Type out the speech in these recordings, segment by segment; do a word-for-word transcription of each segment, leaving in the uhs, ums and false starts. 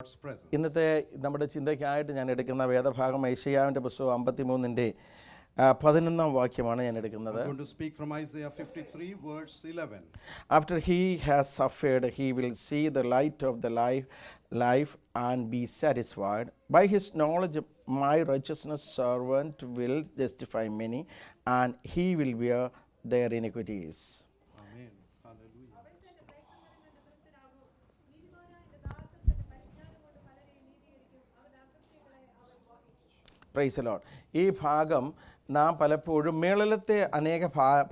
ഇന്നത്തെ നമ്മുടെ ചിന്തയ്ക്കായിട്ട് ഞാൻ എടുക്കുന്ന വേദഭാഗം യെശയ്യാവിൻ്റെ പുസ്തകം അമ്പത്തിമൂന്നിൻ്റെ പതിനൊന്നാം വാക്യമാണ് ഞാൻ എടുക്കുന്നത്. I'm going to speak from Isaiah fifty-three verse eleven. After he has suffered, he will see the light of the life, life and be satisfied. By his knowledge, my righteousness servant will justify many, and he will bear their iniquities. Amen. Hallelujah. Praise the Lord. ഈ ഭാഗം നാം പലപ്പോഴും മേളലത്തെ അനേക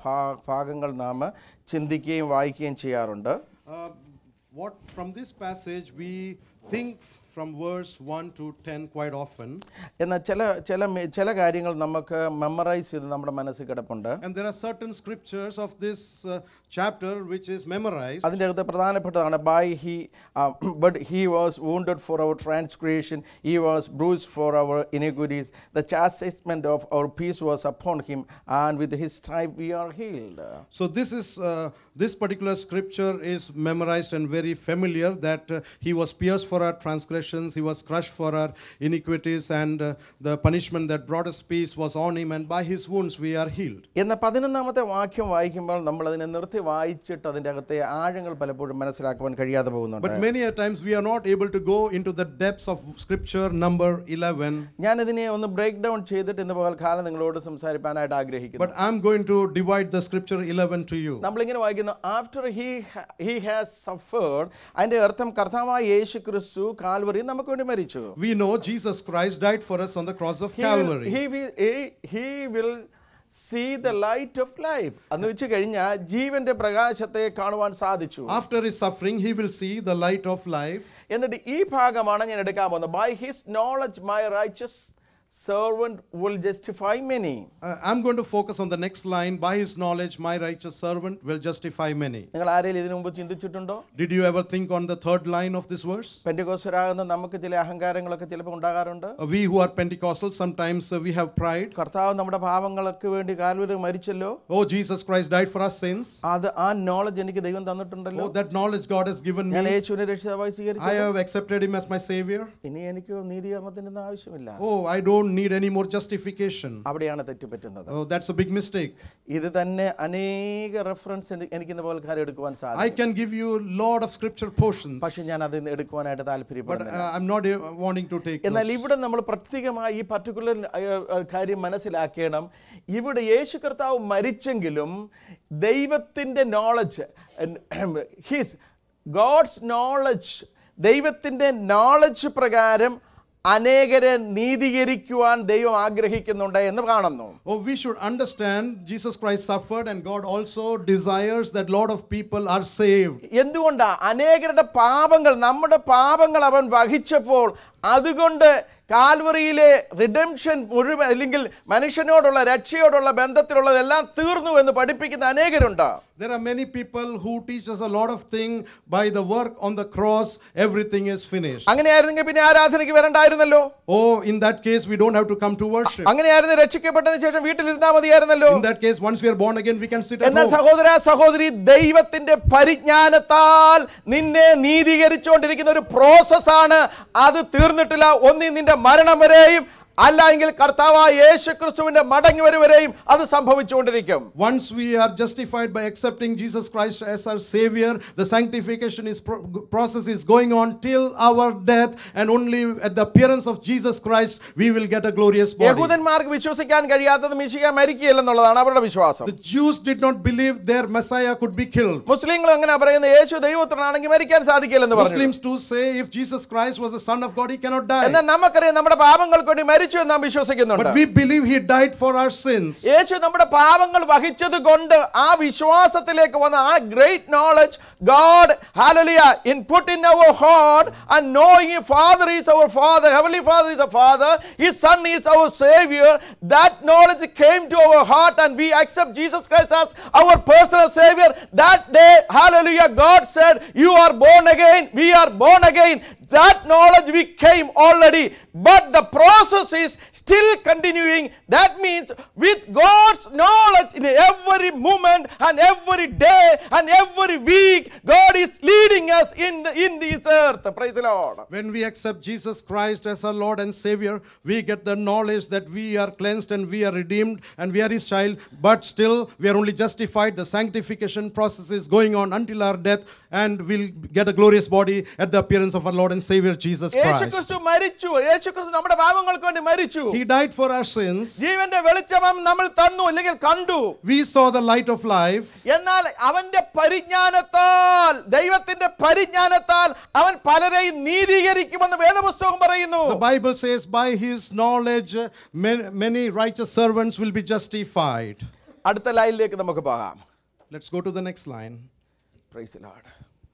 ഭാഗങ്ങൾ നാം ചിന്തിക്കുകയും വായിക്കുകയും ചെയ്യാറുണ്ട്. Uh, what from this passage we think from verse one to ten quite often. എന്നാൽ ചില ചില ചില കാര്യങ്ങൾ നമുക്ക് മെമ്മറൈസ് ചെയ്ത് നമ്മുടെ മനസ്സിൽ കിടപ്പുണ്ട്. And there are certain scriptures of this uh, chapter which is memorized. അതിൻ്റെ അകത്ത് പ്രധാനപ്പെട്ടതാണ് by he uh, but he was wounded for our transgression, he was bruised for our iniquities, the chastisement of our peace was upon him, and with his stripe we are healed. So this is uh, this particular scripture is memorized and very familiar, that uh, he was pierced for our transgressions, he was crushed for our iniquities, and uh, the punishment that brought us peace was on him, and by his wounds we are healed. എന്ന പതിനൊന്നാമത്തെ വാക്യം വായിക്കുമ്പോൾ നമ്മൾ അതിനെ നിർത്തി വായിച്ചിട്ട് അതിൻ്റെ അകത്തെ ആഴങ്ങൾ പലപ്പോഴും മനസ്സിലാക്കുവാൻ കഴിയാതെ പോകുന്നുണ്ട്. But many a times we are not able to go into the depths of scripture number eleven. ഞാൻ ഇതിനെ ഒന്ന് ബ്രേക്ക് ഡൗൺ ചെയ്തിട്ട് ഇന്ന് പകൽക്കാലം നിങ്ങളോട് സംസാരിക്കാനായിട്ട് ആഗ്രഹിക്കുന്നു. But I'm going to divide the scripture eleven to you. നമ്മൾ ഇങ്ങനെ വായിക്കുന്നു, after he he has suffered, അതിന്റെ അർത്ഥം കർത്താവായ യേശു ക്രിസ്തു കാൽവറിയിൽ നമുക്ക് വേണ്ടി മരിച്ചു. We know Jesus Christ died for us on the cross of Calvary. He will, he, he will see the light of life. എന്ന് വെച്ച് കഴിഞ്ഞാൽ ജീവന്റെ പ്രകാശത്തെ കാണുവാൻ സാധിച്ചു. After his suffering he will see the light of life. എന്നിട്ട് ഈ ഭാഗമാണ് ഞാൻ എടുക്കാൻ പോകുന്നത്. By his knowledge my righteous servant will justify many. Uh, I'm going to focus on the next line. By his knowledge my righteous servant will justify many. നിങ്ങൾ ആരെങ്കിലും ഇതിനു മുമ്പ് ചിന്തിച്ചിട്ടുണ്ടോ? Did you ever think on the third line of this verse? പെന്തിക്കോസ്തരാകുന്ന നമുക്ക് ചില അഹങ്കാരങ്ങളൊക്കെ ചിലപ്പോൾ ഉണ്ടാകാറുണ്ട്. Uh, we who are Pentecostal sometimes uh, we have pride. കർത്താവ് നമ്മുടെ പാപങ്ങൾക്ക് വേണ്ടി കാൽവരിയിൽ മരിച്ചല്ലോ. Oh, Jesus Christ died for our sins. അത് ആ നോളജ് എനിക്ക് ദൈവം തന്നിട്ടുണ്ടല്ലോ. Oh, that knowledge God has given me. ഞാൻ യേശുവിനെ രക്ഷിതാവായി സ്വീകരിച്ചു. I have accepted him as my savior. ഇനി എനിക്ക് നീതീകരണത്തിന്റെ ആവശ്യമില്ല. Oh, I don't need any more justification. അവിടെയാണ് തെറ്റുപറ്റുന്നത്. Oh, that's a big mistake. ഇത് തന്നെ അനേക റെഫറൻസ് എനിക്ക് ഇന്ന് പോൽക്കാലം എടുക്കുവാൻ സാധിക്കും. I can give you a lot of scripture portions. പക്ഷേ ഞാൻ അത് എടുക്കുവാനായിട്ട് But താല്പര്യപ്പെടുന്നില്ല. uh, I'm not uh, wanting to take എന്നാൽ those. ഇവിടെ നമ്മൾ പ്രത്യേകമായി ഈ പർട്ടിക്കുലർ കാര്യം മനസ്സിലാക്കണം. ഇവിടെ യേശു കർത്താവ് മരിച്ചെങ്കിലും ദൈവത്തിൻ്റെ നോളജ്, ഹിസ് ഗോഡ്സ് നോളജ്, ദൈവത്തിൻ്റെ നോളജ് പ്രകാരം അനേകരെ നീതീകരിക്കുവാൻ ദൈവം ആഗ്രഹിക്കുന്നുണ്ട് എന്ന് കാണുന്നു. Oh, we should understand Jesus Christ suffered and God also desires that lot of people are saved. എന്തുകൊണ്ടാ? അനേകരുടെ പാപങ്ങൾ, നമ്മുടെ പാപങ്ങൾ അവൻ വഹിച്ചപ്പോൾ അതുകൊണ്ട് കാൽവറിയിലെ റിഡംഷൻ മുഴുവൻ, അല്ലെങ്കിൽ മനുഷ്യനോടുള്ള രക്ഷയോടുള്ള ബന്ധത്തിലുള്ളതെല്ലാം തീർന്നു എന്ന് പഠിപ്പിക്കുന്ന അനേകരുണ്ട്. There are many people who teach us a lot of things. By the work on the cross everything is finished. അങ്ങനെയായിരുന്നെങ്കിൽ പിന്നെ ആരാധനയ്ക്ക് വരണ്ടായിരുന്നല്ലോ. Oh, in that case we don't have to come to worship. അങ്ങനെയായിരുന്നു രക്ഷിക്കപ്പെട്ടതിന് ശേഷം വീട്ടിലിരുന്നാൽ മതിയായിരുന്നല്ലോ. In that case once we are born again we can sit at എന്നാൽ home. സഹോദര സഹോദരി, ദൈവത്തിന്റെ പരിജ്ഞാനത്താൽ നിന്നെ നീതീകരിച്ചുകൊണ്ടിരിക്കുന്ന ഒരു പ്രോസസ്സാണ്. അത് തീർന്നിട്ടില്ല. ഒന്നി നിന്റെ മരണം വരെയും അല്ല എങ്കിൽ കർത്താവായ യേശു ക്രിസ്തുവിന്റെ മടങ്ങി വരവരെയും അത് സംഭവിച്ചുകൊണ്ടിരിക്കും. Once we are justified by accepting Jesus Christ as our savior, the sanctification is pro- process is going on till our death, and only at the appearance of Jesus Christ we will get a glorious body. യഹൂദന്മാർക്ക് വിശ്വസിക്കാൻ കഴിയാത്തത് മിശിഹ മരിക്കുകയില്ലെന്നുള്ളതാണ് അവരുടെ വിശ്വാസം. The Jews did not believe their Messiah could be killed. മുസ്ലിങ്ങൾ അങ്ങനെ പറയുന്നത്, യേശു ദൈവപുത്രനാണെങ്കിൽ മരിക്കാൻ സാധിക്കില്ലെന്ന് പറഞ്ഞു. Muslims too say if Jesus Christ was the son of God he cannot die. എന്നാൽ നമുക്കറിയാം നമ്മുടെ പാപങ്ങൾക്ക് വേണ്ടി മരിച്ചു എന്ന് നാം വിശ്വസിക്കുന്നുണ്ട്. But we believe he died for our sins. യേശു നമ്മുടെ പാപങ്ങൾ വഹിച്ചത് കൊണ്ട് ആ വിശ്വാസത്തിലേക്ക് വന്ന ആ great knowledge God, hallelujah, input in our heart, and knowing Father is our Father, Heavenly Father is our Father, His Son is our Savior. That knowledge came to our heart and we accept Jesus Christ as our personal Savior. That day, hallelujah, God said, you are born again, we are born again. that knowledge we came already, but the process is still continuing. That means with God's knowledge in every moment and every day and every week, God is leading us in the, in this earth. Praise the Lord. When we accept Jesus Christ as our Lord and Savior, we get the knowledge that we are cleansed and we are redeemed and we are His child, but still we are only justified. The sanctification process is going on until our death, and we'll get a glorious body at the appearance of our Lord and Savior Jesus Christ. യേശുക്രിസ്തു മരിച്ചു. യേശുക്രിസ്തു നമ്മുടെ പാപങ്ങൾക്ക് വേണ്ടി മരിച്ചു. He died for our sins. ജീവന്റെ വെളിച്ചം നമ്മൾ തന്നു, അല്ലെങ്കിൽ കണ്ടു. We saw the light of life. എന്നാൽ അവന്റെ പരിജ്ഞാനത്താൽ, ദൈവത്തിന്റെ പരിജ്ഞാനത്താൽ അവൻ പലരെയും നീതീകരിക്കുമെന്ന് വേദപുസ്തകം പറയുന്നു. The Bible says by His knowledge many righteous servants will be justified. അടുത്ത ലൈനിലേക്ക് നമുക്ക് പോകാം. Let's go to the next line. Praise the Lord.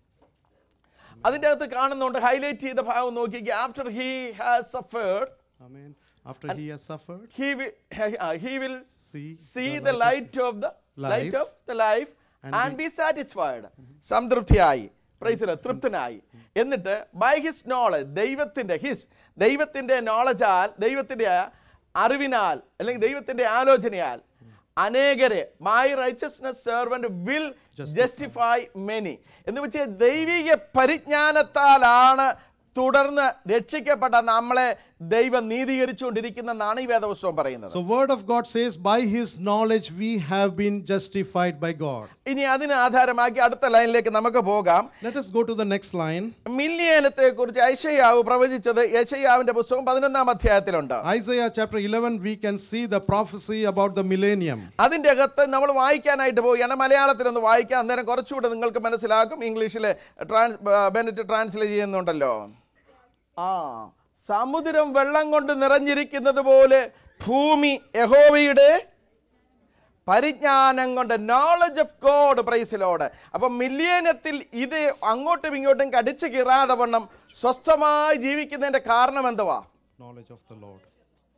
അതിന്റെ അകത്ത് കാണുന്നുണ്ട്, ഹൈലൈറ്റ് ചെയ്ത ഭാഗം നോക്കിക്കേ. After he has suffered, Amen. After he has suffered, he will uh, he will see, see the the light light of the life light of the life and and be- be satisfied. സംതൃപ്തിയായി, praise the Lord, തൃപ്തനായി. എന്നിട്ട് by his knowledge, ദൈവത്തിന്റെ his ദൈവത്തിന്റെ നോളജാൽ, ദൈവത്തിന്റെ അറിവിനാൽ, അല്ലെങ്കിൽ ദൈവത്തിന്റെ ആലോചനയാൽ അനേകരെ, my righteousness servant will justify many എന്ന് വെച്ചാൽ ദൈവിക പരിജ്ഞാനത്താലാണ് തുടർന്ന് രക്ഷിക്കപ്പെട്ട നമ്മളെ ദൈവം നീതീകരിച്ചുകൊണ്ടിരിക്കുന്നതാണ് ഈ വേദപുസ്തകം പറയുന്നത്. So word of God says by His knowledge we have been justified by God. ഇനി അതിനെ ആധാരമാക്കി അടുത്ത ലൈനിലേക്ക് നമുക്ക് പോകാം. Let us go to the next line. മില്ലേനത്തെ കുറിച്ച് യെശയ്യാവ് പ്രവചിച്ചത് യെശയ്യാവിന്റെ പുസ്തകം പതിനൊന്നാം അധ്യായത്തിലുണ്ട്. Isaiah chapter eleven, we can see the prophecy about the millennium. അതിന്റെ അകത്ത് നമ്മൾ വായിക്കാനായിട്ട് പോവുകയാണ്. മലയാളത്തിലൊന്ന് വായിക്കാം, അന്നേരം കുറച്ചുകൂടെ നിങ്ങൾക്ക് മനസ്സിലാക്കും. ഇംഗ്ലീഷിൽ ട്രാൻസ് ബെനറ്റ് ട്രാൻസ്ലേറ്റ് ചെയ്യുന്നുണ്ടല്ലോ. ആ സമുദ്രം വെള്ളം കൊണ്ട് നിറഞ്ഞിരിക്കുന്നത് പോലെ ഭൂമി യഹോവയുടെ പരിജ്ഞാനം കൊണ്ട്, knowledge of God, praise Lord. അപ്പം മില്ലേനത്തിൽ ഇത് അങ്ങോട്ടും ഇങ്ങോട്ടും കടിച്ചു കീറാതെ വണ്ണം സ്വസ്ഥമായി ജീവിക്കുന്നതിന്റെ കാരണം എന്തുവാ? Knowledge of the Lord.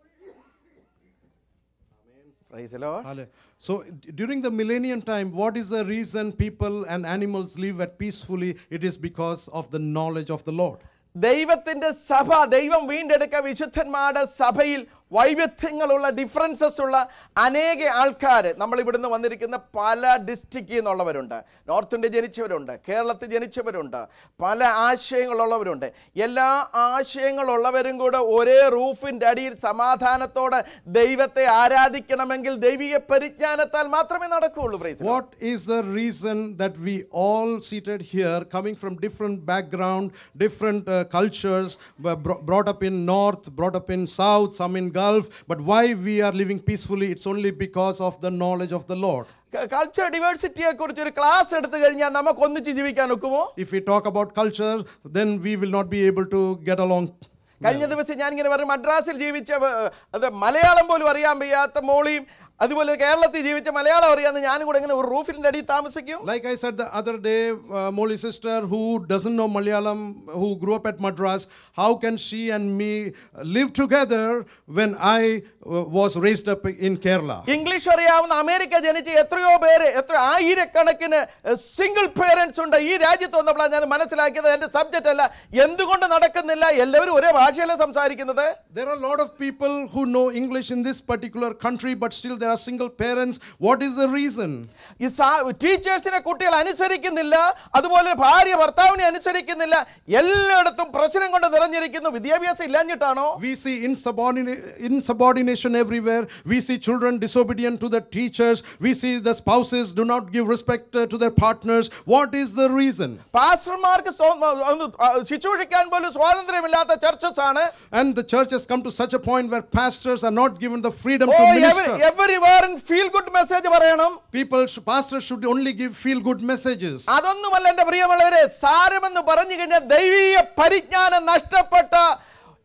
Praise the Lord. So during the millennium time, what is the reason people and animals live at peacefully? It is because of the knowledge of the Lord. ദൈവത്തിന്റെ സഭ, ദൈവം വീണ്ടെടുക്ക വിശുദ്ധന്മാരുടെ സഭയിൽ വൈവിധ്യങ്ങളുള്ള, differences ഉള്ള അനേക ആൾക്കാർ, നമ്മൾ ഇവിടുന്ന് വന്നിരിക്കുന്ന പല ഡിസ്ട്രിക്റ്റിൽ നിന്നുള്ളവരുണ്ട്. നോർത്ത് ഇന്ത്യ ജനിച്ചവരുണ്ട്, കേരളത്തിൽ ജനിച്ചവരുണ്ട്, പല ആശയങ്ങളുള്ളവരുണ്ട്. എല്ലാ ആശയങ്ങളുള്ളവരും കൂടെ ഒരേ റൂഫിൻ്റെ അടിയിൽ സമാധാനത്തോടെ ദൈവത്തെ ആരാധിക്കണമെങ്കിൽ ദൈവിക പരിജ്ഞാനത്താൽ മാത്രമേ നടക്കുകയുള്ളൂ. What is the reason that we all seated here, coming from different background, different uh, cultures, br- brought up in north, brought up in south, some in Gulf, but why we are living peacefully? It's only because of the knowledge of the Lord. Culture ഡിവേഴ്സിറ്റിയെ കുറിച്ച് ഒരു class എടുത്തു കഴിഞ്ഞാൽ നമുക്ക് ഒന്നിച്ച് ജീവിക്കാൻ ഒക്കുമോ? If we talk about culture, then we will not be able to get along. കഴിഞ്ഞ ദിവസം ഞാൻ ഇങ്ങനെ പറഞ്ഞു, മദ്രാസിൽ ജീവിച്ച അത് മലയാളം പോലും അറിയാൻ വയ്യാത്ത മോളിയും അതുപോലെ കേരളത്തിൽ ജീവിച്ച മലയാളം അറിയാമെന്ന് ഞാനും കൂടെ ഇങ്ങനെ ഒരു റൂഫിന്റെ അടിയിൽ താമസിക്കും. Like I said the other day, uh, Molly sister who doesn't know Malayalam, who grew up at Madras, how can she and me live together when I uh, was raised up in Kerala? English അറിയാവുന്ന America ജനിച്ച എത്രയോ പേര്, എത്ര ആയിരക്കണക്കിന് single parents ഉണ്ട് ഈ രാജ്യത്ത് വന്നപ്പോഴാണ് ഞാൻ മനസ്സിലാക്കിയത് എന്റെ സബ്ജക്റ്റ് അല്ല എന്തുകൊണ്ട് നടക്കുന്നില്ല, എല്ലാവരും ഒരേ ഭാഷയല്ലേ സംസാരിക്കുന്നത്. There are a lot of people who know English in this particular country, but still there are single parents. What is the reason? ഈ ടീച്ചേഴ്സിനെ കുട്ടികൾ അനുസരിക്കുന്നില്ല, അതുപോലെ ഭാര്യ ഭർത്താവിനെ അനുസരിക്കുന്നില്ല, എല്ലായിടത്തും പ്രശ്നം കൊണ്ട് നിറഞ്ഞിരിക്കുന്നു. വിദ്യാഭ്യാസം ഇല്ലാഞ്ഞിട്ടാണോ? We see insubordination, insubordination everywhere. We see children disobedient to the teachers. We see the spouses do not give respect uh, to their partners. What is the reason? പാസ്റ്റർമാർക്ക് ശുശ്രൂഷിക്കാൻ പോലും സ്വാതന്ത്ര്യമില്ലാത്ത ചർച്ചസ് ആണ്. And the church has come to such a point where pastors are not given the freedom Oh, to minister. every, everywhere in feel good message പറയണം. People, pastors should only give feel good messages. അതൊന്നുമല്ല എൻ്റെ പ്രിയമുള്ളവരെ. സാരമെന്ന് പറഞ്ഞു കഴിഞ്ഞാൽ ദൈവീയ പരിജ്ഞാനം നഷ്ടപ്പെട്ട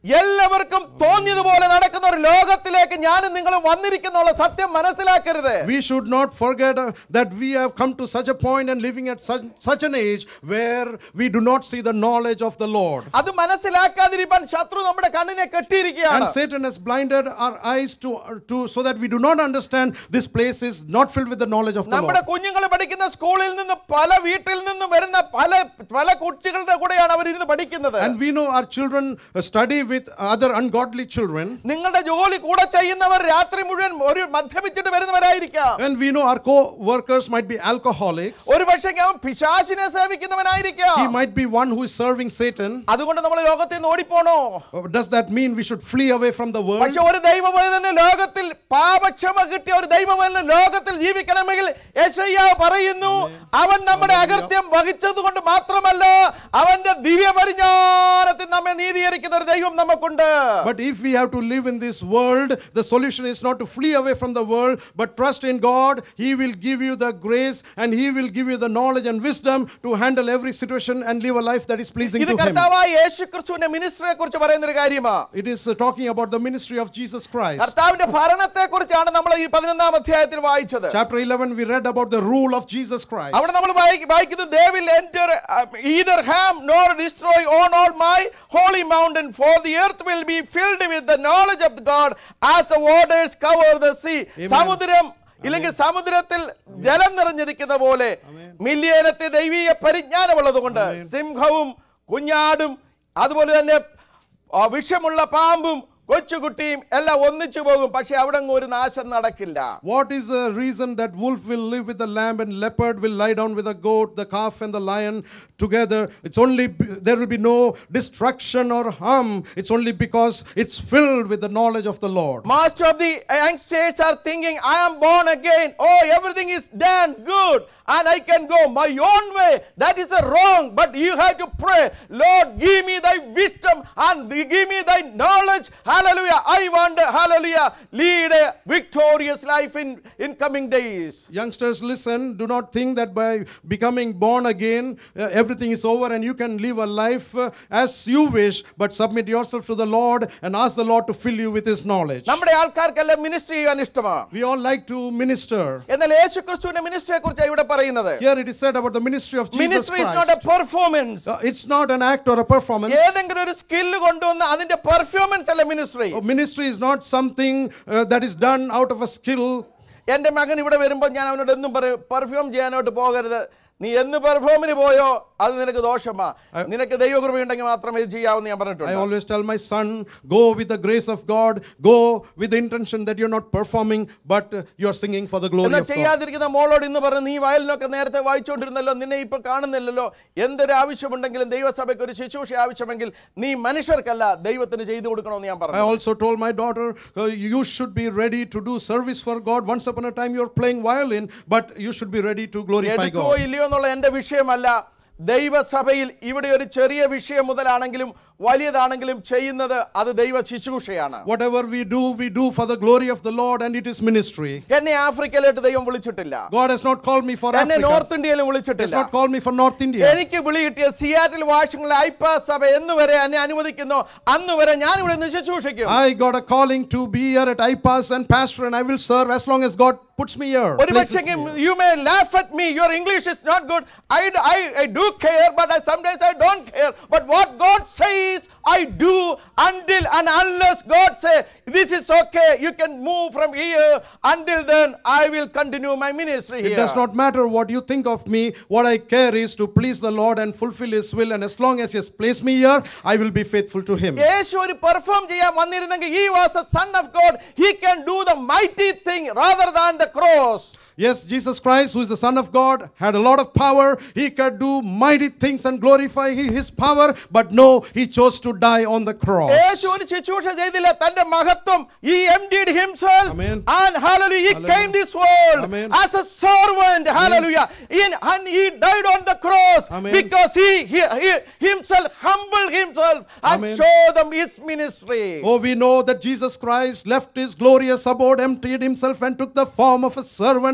എല്ലാവർക്കും തോന്നിയതുപോലെ നടക്കുന്ന ഒരു ലോകത്തിലേക്ക് ഞാനും നിങ്ങളും വന്നിരിക്കുന്നുള്ള സത്യം മനസ്സിലാക്കരുത്. We should not forget uh, that we have come to such a point and living at such, such an age where we do not see the knowledge of the Lord. അത് മനസ്സിലാക്കാതിരിക്കാൻ ശത്രു നമ്മുടെ കണ്ണിനെ കെട്ടിയിരിക്കുകയാണ്. And Satan has blinded our eyes to, to so that we do not understand this place is not filled with the knowledge of the നമ്മുടെ Lord. കുഞ്ഞുങ്ങൾ പഠിക്കുന്ന സ്കൂളിൽ നിന്ന് പല വീട്ടിൽ നിന്നും വരുന്ന പല പല കുട്ടികളുടെ കൂടെയാണ് അവർ ഇരുന്ന് പഠിക്കുന്നത്. And we know our children uh, study with other ungodly children. നിങ്ങളുടെ ജോലി കൂടെ ചെയ്യുന്നവർ രാത്രി മുഴുവൻ ഒരു മദ്യപിച്ചിട്ട് വരുന്നവരായിരിക്കാം. And we know our co-workers might be alcoholics. ഒരു പക്ഷേ അവൻ പിശാചിനെ സേവിക്കുന്നവനായിരിക്കാം. He might be one who is serving Satan. അതുകൊണ്ട് നമ്മൾ ലോകത്തിൽ നിന്ന് ഓടിപ്പോണോ? Does that mean we should flee away from the world? പക്ഷേ ഒരു ദൈവവേദന ലോകത്തിൽ പാപക്ഷമ കിട്ടിയ ഒരു ദൈവവേദന ലോകത്തിൽ ജീവിക്കണമെങ്കിൽ യെശയ്യാവ് പറയുന്നു, അവൻ നമ്മുടെ അകൃത്യം വഹിച്ചതുകൊണ്ട് മാത്രമല്ല അവന്റെ ദിവ്യ പരിജ്ഞാനത്തിൽ നമ്മെ നീതീകരിക്കുന്ന ഒരു ദൈവം നമുക്കുണ്ട്. But if we have to live in this world, the solution is not to flee away from the world, but trust in God. He will give you the grace and He will give you the knowledge and wisdom to handle every situation and live a life that is pleasing ഇത് to Him. കർത്താവായ യേശുക്രിസ്തുവിന്റെ മിനിസ്ട്രിയെ കുറിച്ച് പറയുന്ന ഒരു കാര്യമാണ്. It is uh, talking about the ministry of Jesus Christ. കർത്താവിന്റെ ഭരണത്തെ കുറിച്ചാണ് നമ്മൾ ഈ പതിനൊന്നാം അധ്യായത്തിൽ വായിച്ചത്. Chapter eleven, we read about the rule of Jesus Christ. അവിടെ നമ്മൾ വായിക്കുന്നത്, they will enter uh, either harm nor destroy on all my holy mountain, for the earth will be filled with the knowledge of God as the waters cover the sea. സമുദ്രം ഇല്ലെങ്കിൽ സമുദ്രത്തിൽ ജലം നിറഞ്ഞിരിക്കുന്ന പോലെ മില്യനത്തെ ദൈവീയ പരിജ്ഞാനമുള്ളതുകൊണ്ട് സിംഹവും കുഞ്ഞാടും അതുപോലെ തന്നെ വിഷമുള്ള പാമ്പും കൊച്ചുകുട്ടിയും എല്ലാം ഒന്നിച്ചു പോകും, പക്ഷെ അവിടെ ഒരു നാശം നടക്കില്ല. What is the reason that wolf will live with the lamb and leopard will lie down with the goat, the calf and the lion together? It's only there will be no destruction or harm. It's only because it's filled with the knowledge of the Lord. Most of the youngsters are thinking, I am born again. Oh, everything is done good and I can go my own way. That is a wrong. But you have to pray, Lord, give me thy wisdom and give me thy knowledge. Hallelujah. I want, hallelujah, lead a victorious life in, in coming days. Youngsters, listen. Do not think that by becoming born again, uh, everything is over and you can live a life uh, as you wish, but submit yourself to the Lord and ask the Lord to fill you with His knowledge. നമ്മുടെ ആൾക്കാർക്കെല്ലാം ministry ചെയ്യാൻ ഇഷ്ടമാണ്. We all like to minister. എന്നാൽ യേശുക്രിസ്തുവിന്റെ മിനിസ്ട്രിയെ കുറിച്ചാണ് ഇവിടെ പറയുന്നത്. Here it is said about the ministry of Jesus Ministry Christ. is not a performance. Uh, it's not an act or a performance. ഏതെങ്കിലും ഒരു സ്കിൽ കൊണ്ടുവന്ന് അതിന്റെ പെർഫോമൻസ് അല്ല ministry. Oh, ministry is not something uh, that is done out of a skill. എൻ്റെ മകൻ ഇവിടെ വരുമ്പോൾ ഞാൻ അവനോട് എന്നും പറയും, പെർഫ്യൂം ചെയ്യാനോട്ട് പോകരുത്. നീ എന്ന് പെർഫോമിന് പോയോ അത് നിനക്ക് ദോഷമാ. നിനക്ക് ദൈവകൃപയുണ്ടെങ്കിൽ മാത്രമേ ഇത് ചെയ്യാവൂ ഞാൻ പറഞ്ഞിട്ടുണ്ട്. I always tell my son, go with the grace of God, go with the intention that you're not performing but uh, you're singing for the glory of God. ചെയ്യാതിരിക്കുന്ന മോളോട് ഇന്ന് പറഞ്ഞു, നീ വയലിനൊക്കെ നേരത്തെ വായിച്ചുകൊണ്ടിരുന്നല്ലോ, നിന്നെ ഇപ്പൊ കാണുന്നില്ലല്ലോ. എന്തൊരു ആവശ്യമുണ്ടെങ്കിലും ദൈവസഭയ്ക്ക് ഒരു ശുശ്രൂഷ ആവശ്യമെങ്കിൽ നീ മനുഷ്യർക്കല്ല ദൈവത്തിന് ചെയ്തു കൊടുക്കണമെന്ന് ഞാൻ പറഞ്ഞു. I also told my daughter, uh, you should be ready to do service for God. Once upon a time you're playing violin, but you should be ready to glorify God. എന്നുള്ള എന്റെ വിഷയമല്ല. ദൈവസഭയിൽ ഇവിടെ ഒരു ചെറിയ വിഷയം മുതലാണെങ്കിലും വലിയതാണെങ്കിലും ചെയ്യുന്നത് അത് ദൈവ ശുശ്രൂഷയാണ്. Whatever we do, we do for the glory of the Lord and it is ministry. എന്നെ ആഫ്രിക്കയിലോട്ട് ദൈവം വിളിച്ചിട്ടില്ല. God has not called me for Africa. എന്നെ നോർത്ത് ഇന്ത്യയിലും വിളിച്ചിട്ടില്ല. He has not called me for North India. എനിക്ക് വിളി കിട്ടിയ Seattle വാഷിംഗ്ടണിലെ ഐപാസ് സഭ എന്ന് വരെ എന്നെ അനുവദിക്കുന്നു അന്ന് വരെ ഞാൻ ഇവിടെ നിന്ന് ശുശ്രൂഷിക്കും. I got a calling to be here at I P A S and pastor and I will serve as long as God puts me here. You may laugh at me, your English is not good. I, I, I do care, but I, sometimes I don't care. But what God says, I do until and unless God say, this is okay, you can move from here. Until then, I will continue my ministry here. It does not matter what you think of me. What I care is to please the Lord and fulfill His will. And as long as He has placed me here, I will be faithful to Him. യേശു ഒരു perform ചെയ്യാൻ വന്നിരുന്നെങ്കിൽ, he was a son of God. He can do the mighty thing rather than the cross. Yes, Jesus Christ, who is the Son of God, had a lot of power. He could do mighty things and glorify His power. But no, He chose to die on the cross. യേശു ഒരു ശുശ്രൂഷ ചെയ്തില്ല. തന്റെ മഹത്വം, he emptied himself. Amen. And hallelujah, he Hallelujah. came this world Amen. as a servant. Hallelujah. In, and he died on the cross. Amen. Because he, he, he himself humbled himself and Amen. showed them his ministry. Oh, we know that Jesus Christ left His glorious abode, emptied Himself and took the form of a servant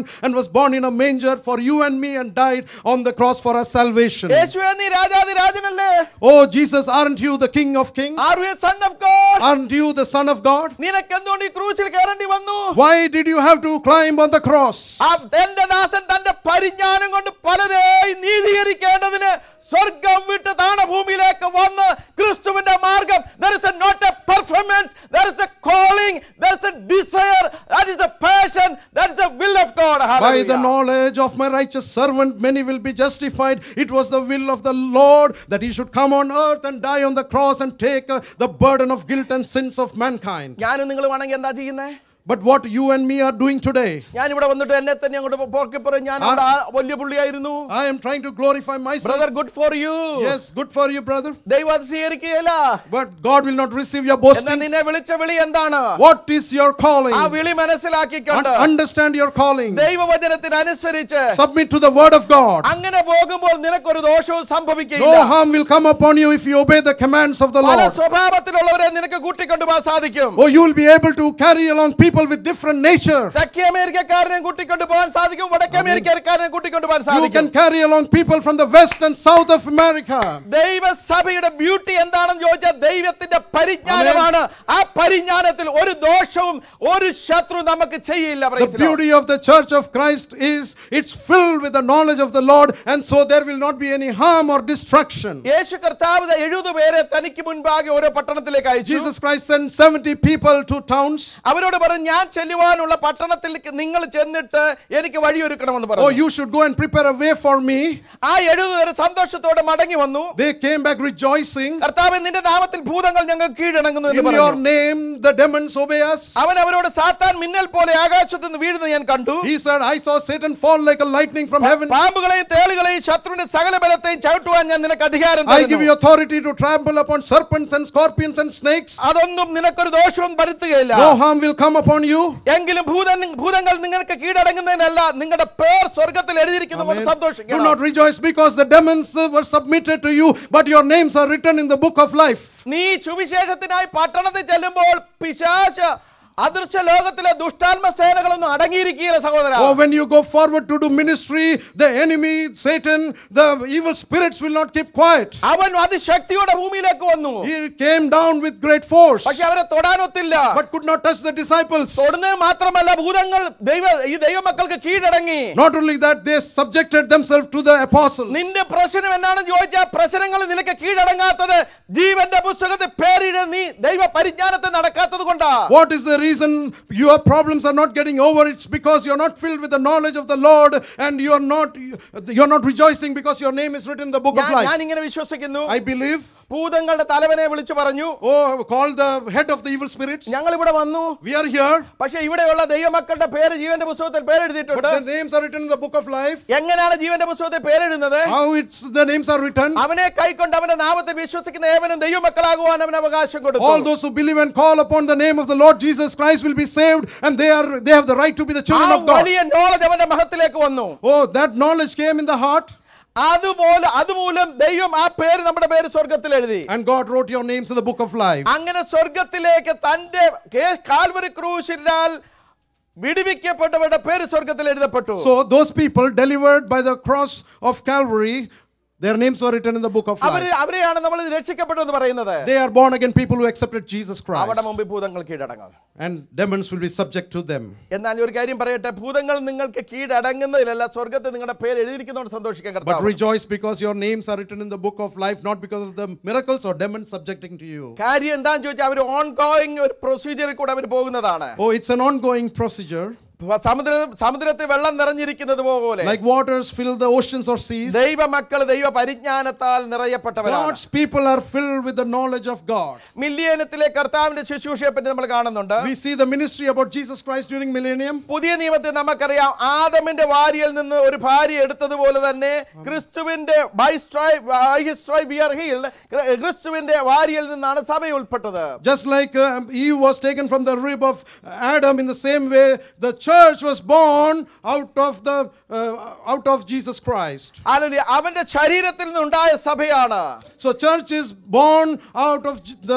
and was born in a manger for you and me and died on the cross for our salvation. യേശുവേ നീ രാജാതി രാജനല്ലേ? Oh Jesus, aren't you the King of Kings? Are you a son of God? Aren't you the Son of God? നിനക്ക് എന്തുകൊണ്ട് ഈ ക്രൂശിൽ കയറേണ്ടി വന്നു? Why did you have to climb on the cross? ആ എന്റെ ദാസൻ തന്റെ പരിജ്ഞാനം കൊണ്ട് പലരെയും നീതീകരിക്കേണ്ടതിന് സ്വർഗം വിട്ട് താണഭൂമിയിലേക്ക് വന്ന് ക്രിസ്തുവിന്റെ മാർഗം. There is a not a performance, there is a calling, there is a desire, that is a passion, that is a will of God. By the Hallelujah. knowledge of my righteous servant, many will be justified. It was the will of the Lord that he should come on earth and die on the cross and take uh, the burden of guilt and sins of mankind. ഞാനും നിങ്ങൾ വേണമെങ്കിൽ എന്താ ചെയ്യുന്നേ? But what you and me are doing today, ഞാൻ ഇവിടെ വന്നിട്ട് എന്നെ തന്നെ അങ്ങോട്ട് പോർക്കി പറയും ഞാൻ അവിടെ ആ വലിയ പുള്ളിയായിരുന്നു. I am trying to glorify myself. Brother, good for you. Yes, good for you, brother. ദൈവം അത് സ്വീകരിക്കുകയില്ല. But God will not receive your എന്നാൽ boasting. നിന്നെ വിളിച്ച വിളി എന്താണ്? What is your calling? ആ വിളി മനസ്സിലാക്കിക്കൊണ്ട് Un- understand your calling. ദൈവവചനത്തിന് അനുസരിച്ച് Submit to the word of God. അങ്ങനെ പോകുമ്പോൾ നിനക്കൊരു ദോഷവും No സംഭവിക്കുകയില്ല. harm will come upon you if you obey the commands of the പല Lord. സ്വഭാവത്തിലുള്ളവരെ നിനക്ക് കൂട്ടിക്കൊണ്ടുപോകാൻ സാധിക്കും. Oh, you will be able to carry along people with different nature. തെക്കേ അമേരിക്കക്കാരനെ കൂട്ടിക്കൊണ്ടുപോകാൻ സാധിക്കും, വടക്കേ അമേരിക്കക്കാരനെ കൂട്ടിക്കൊണ്ടുപോകാൻ You സാധിക്കും. can carry along people from the west and south of America. ദൈവസഭയുടെ ബ്യൂട്ടി എന്താണെന്ന് ചോദിച്ചാൽ ദൈവത്തിന്റെ പരിജ്ഞാനമാണ്. ആ പരിജ്ഞാനത്തിൽ ഒരു ദോഷവും ഒരു ശത്രു നമുക്ക് ചെയ്യില്ല. The Praise the Lord. beauty of the church of Christ is it's filled with the knowledge of the Lord, and so there will not be any harm or destruction. യേശു കർത്താവ് എഴുപത് പേരെ തനിക്ക് മുൻപാകെ ഓരോ പട്ടണത്തിലേക്ക് അയച്ചു. Jesus Christ sent seventy people to towns. അവരോട് പറഞ്ഞു ഞാൻ ചെല്ലുവാനുള്ള പട്ടണത്തിലേക്ക് നിങ്ങൾ ചെന്നിട്ട് എനിക്ക് വഴിയൊരുക്കണമെന്ന് Oh, പറഞ്ഞു. you should go and prepare a way for me. ആ എഴുപത് പേര് സന്തോഷത്തോടെ മടങ്ങി വന്നു. They came back rejoicing. കർത്താവേ നിന്റെ നാമത്തിൽ ഭൂതങ്ങൾ ഞങ്ങൾ കീഴടങ്ങുന്നു എന്ന് In your പറഞ്ഞു. name, the demons obey us. അവൻ അവരോട് സാത്താൻ മിന്നൽ പോലെ ആകാശത്ത് നിന്ന് വീഴുന്നത് ഞാൻ കണ്ടു. He said, I saw Satan fall like a lightning from heaven. പാമ്പുകളെയും തേളുകളെയും ശത്രുവിന്റെ സകല ബലത്തെയും ചവിട്ടുവാൻ ഞാൻ നിനക്ക് അധികാരം I give you തരുന്നു. authority to trample upon serpents and scorpions and snakes. അതൊന്നും നിനക്കൊരു ദോഷവും വരുത്തുകയില്ല. No harm will come upon you. എങ്കിലും ഭൂതൻ ഭൂതങ്ങൾ നിങ്ങൾക്ക് കീഴടങ്ങുന്നതിനല്ല നിങ്ങളുടെ പേർ സ്വർഗത്തിൽ എഴുതിയിരിക്കുന്നു കൊണ്ട് Amen. Do സന്തോഷിക്കണം. not rejoice because the demons uh, were submitted to you, but your names are written in the book of life. നീ സുവിശേഷത്തിനായി പട്ടണത്തിൽ ചെല്ലുമ്പോൾ പിശാച് അദൃശ്യ ലോകത്തിലെ ദുഷ്ടാത്മ സേനകളൊന്നും അടങ്ങിയിരിക്കുകയില്ല സഹോദരാ. Oh, when you go forward to do ministry, the enemy, Satan, the evil spirits will not keep quiet. അവൻ അതിശക്തിയോടെ ഭൂമിയിലേക്ക് വന്നു. He came down with great force, പക്ഷെ അവരെ തൊടാനൊത്തില്ല. but could not touch the disciples. തൊടുന്നത് മാത്രമല്ല ഭൂതങ്ങൾ ദൈവ ഈ ദൈവമക്കൾക്ക് കീഴടങ്ങി. Not only that, they subjected themselves to the apostles. നിന്റെ പ്രശ്നം എന്നാണെന്ന് ചോദിച്ചാൽ പ്രശ്നങ്ങൾ നിനക്ക് കീഴടങ്ങാത്തത് ജീവന്റെ പുസ്തകത്തിൽ പേരിട നീ ദൈവ പരിജ്ഞാനത്തെ നടക്കാത്തത് കൊണ്ടാ. What is the reason your problems are not getting over? It's because you're not filled with the knowledge of the Lord, and you're not you're not rejoicing because your name is written in the book of ഞാൻ life. ഞാൻ ഇങ്ങനെ വിശ്വസിക്കുന്നു. I believe. ഭൂതങ്ങളുടെ തലവനെ വിളിച്ചു പറഞ്ഞു, Oh, call the head of the evil spirits. ഞങ്ങൾ ഇവിടെ വന്നു. We are here, പക്ഷെ ഇവിടെയുള്ള ദൈവമക്കളുടെ പേര് ജീവന്റെ പുസ്തകത്തിൽ but പേരെഴുതിയിട്ടുണ്ട്. the names are written in the book of life. എങ്ങനെയാണ് ജീവന്റെ പുസ്തകത്തിൽ പേരെഴുതുന്നത്? How it's the names are written? അവനെ കൈക്കൊണ്ട് അവന്റെ നാമത്തിൽ വിശ്വസിക്കുന്ന ഏവനും ദൈവമക്കളാകുവാൻ അവന് അവകാശം കൊടുത്തു. All those who believe and call upon the name of the Lord Jesus Christ will be saved, and they are they have the right to be the ആ children of God. വലിയ നോളജ് അവന്റെ മഹത്തിലേക്ക് വന്നു. Oh, that knowledge came in the heart, അതുപോലെ അതുമൂലം ദൈവം ആ പേര് നമ്മുടെ പേര് സ്വർഗത്തിൽ എഴുതി. and God wrote your names in the book of life. അങ്ങനെ സ്വർഗത്തിലേക്ക് തന്റെ കാൽവരി ക്രൂശിനാൽ വിടുവിക്കപ്പെട്ടവരുടെ പേര് സ്വർഗത്തിൽ എഴുതപ്പെട്ടു. So those people delivered by the cross of Calvary, their names were written in the book of അവര് life. അവരെയാണ് നമ്മൾ രക്ഷിക്കപ്പെട്ടെന്ന് പറയുന്നത്. They are born again people who accepted Jesus Christ, അവിടെ മുമ്പിൽ ഭൂതങ്ങൾ കീഴടങ്ങും. and demons will be subject to them. എന്നാൽ ഒരു കാര്യം പറയട്ടെ, ഭൂതങ്ങൾ നിങ്ങൾക്ക് കീഴടങ്ങുന്നതിലല്ല സ്വർഗത്തിൽ നിങ്ങളുടെ പേര് എഴുതിയിരിക്കുന്നതുകൊണ്ട് സന്തോഷിക്കാൻ But കർത്താവ്. rejoice because your names are written in the book of life, not because of the miracles or demons subjecting to you. കാര്യം എന്താന്ന് ചോദിച്ചാൽ അവർ ഓൺ ഗോയിങ് ഒരു പ്രൊസീജിയറിൽ കൂടെ അവർ പോകുന്നതാണ്. Oh, it's an ongoing procedure. സമുദ്ര സമുദ്രത്തിൽ വെള്ളം നിറഞ്ഞിരിക്കുന്നത് പോലെ Like waters fill the oceans or seas, ദൈവമക്കൾ ദൈവ പരിജ്ഞാനത്താൽ നിറയപ്പെട്ടവരാണ്. God's people are filled with the knowledge of God. മില്ലിയനത്തിലെ കർത്താവിന്റെ ശുശ്രൂഷയെ പറ്റി നമ്മൾ കാണുന്നുണ്ട്. We see the ministry about Jesus Christ during millennium. പുതിയ നിയമത്തിൽ നമുക്കറിയാം ആദമിന്റെ വാരിയിൽ നിന്ന് ഒരു ഭാര്യ എടുത്തതുപോലെ തന്നെ ക്രിസ്തുവിന്റെ by stripe by his stripe we are healed, ക്രിസ്തുവിന്റെ വാരിയിൽ നിന്നാണ് സഭ ഉൾപ്പെട്ടത്. Just like uh, Eve was taken from the rib of Adam, in the same way the church was born out of the uh, out of Jesus Christ. Hallelujah. അവന്റെ ശരീരത്തിൽ നിന്നുണ്ടായ സഭയാണ്. So church is born out of J- the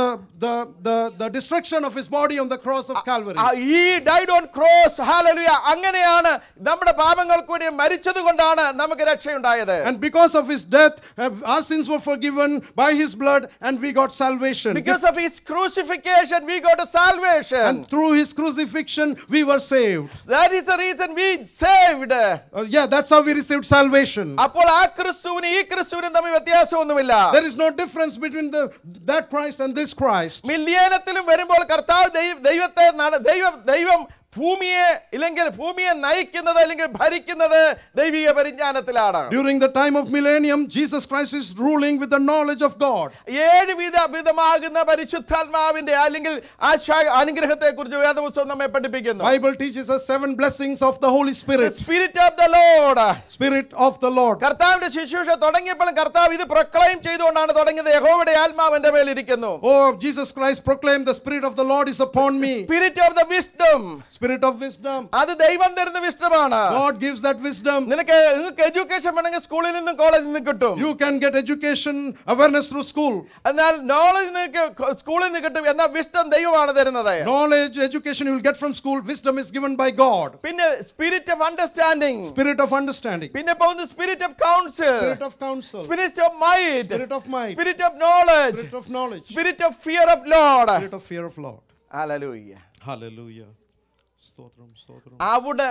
the, the, the destruction of his body on the cross of Calvary. ആ, he died on cross. Hallelujah. അങ്ങനെയാണ് നമ്മുടെ പാപങ്ങൾക്ക് വേണ്ടി മരിച്ചത് കൊണ്ടാണ് നമുക്ക് രക്ഷയുണ്ടായത്. And because of his death, uh, our sins were forgiven by his blood, and we got salvation. Because of his crucifixion we got a salvation. And through his crucifixion, we were saved. That is the reason we saved. Uh, yeah, that's how we received salvation. അപ്പോൾ ആ ക്രിസ്തുവിനും ഈ ക്രിസ്തുവിനും തമ്മിൽ വ്യത്യാസമൊന്നുമില്ല. There is no difference between the that Christ and this Christ. മില്ലിയനത്തിലും വരുമ്പോൾ കർത്താവ് ദൈവ- ദൈവത്തെ നട- ദൈവം ദൈവം ഭൂമിയെ ഇല്ലെങ്കിൽ ഭൂമിയെ നയിക്കുന്നത് അല്ലെങ്കിൽ ഭരിക്കുന്നത് ദൈവിക പരിജ്ഞാനത്തിലാണ്. During the time of millennium, Jesus Christ is ruling with the knowledge of God. ഏഴ് വിധ വിധമാകുന്ന പരിശുദ്ധാത്മാവിന്റെ അല്ലെങ്കിൽ ആശാ അനുഗ്രഹത്തെ കുറിച്ച് വേദപുസ്തകം നമ്മെ പഠിപ്പിക്കുന്നു. Bible teaches us seven blessings of the Holy The Spirit. Spirit of the Lord. Spirit of the Lord. കർത്താവിന്റെ ശുശ്രൂഷ തുടങ്ങിയപ്പോൾ കർത്താവ് ഇത് പ്രൊക്ലെയിം ചെയ്തുകൊണ്ടാണ് തുടങ്ങിയത്. യഹോവയുടെ ആത്മാവ് എന്റെ മേൽ ഇരിക്കുന്നു. Oh, Jesus Christ proclaimed, the Spirit of the Lord is upon me. Spirit of the wisdom. Spirit of wisdom. അത് ദൈവം തരുന്ന വിശ്വമാണ്. God gives that wisdom. നിനക്ക് നിങ്ങൾക്ക് എഡ്യൂക്കേഷൻ വേണമെങ്കിൽ സ്കൂളിൽ നിന്നും കോളേജിൽ നിന്നും കിട്ടും. You can get education, awareness through school. എന്നാൽ നോളജ് നിങ്ങൾക്ക് സ്കൂളിൽ നിന്ന് കിട്ടും. എന്നാൽ വിശ്വം ദൈവമാണ് തരുന്നത്. Knowledge, education you will get from school. Wisdom is given by God. പിന്നെ spirit of understanding, Spirit of understanding. പിന്നെ പോകുന്ന spirit of council, Spirit of counsel. Spirit of might, Spirit of might. Spirit of knowledge, Spirit of knowledge. Spirit of fear of Lord. Spirit of fear of Lord. Hallelujah. Hallelujah. സ്തോത്രം, സ്തോത്രം. അവിടെ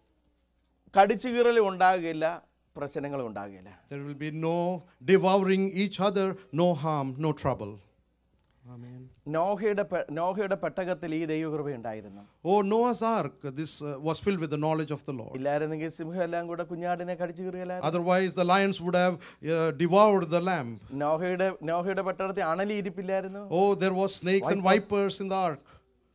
കടിച്ചുകീറലും ഉണ്ടാകില്ല, പ്രശ്നങ്ങളും ഉണ്ടാകില്ല. There will be no devouring each other, no harm, no trouble. Amen. നോഹയുടെ പെ- നോഹയുടെ പെട്ടകത്തിൽ ഈ ദൈവകൃപ ഉണ്ടായിരുന്നു. Oh, Noah's ark, this uh, was filled with the knowledge of the Lord. ഇല്ലായിരുന്നെങ്കിൽ സിംഹം എല്ലാം കൂടെ കുഞ്ഞാടിനെ കടിച്ചു കീറിയല്ലായിരുന്നു. Otherwise, the lions would have uh, devoured the lamb. നോഹയുടെ നോഹയുടെ പെട്ടകത്തിൽ അണലി ഇരിപ്പില്ലായിരുന്നു. Oh, there was snakes and vipers in the ark.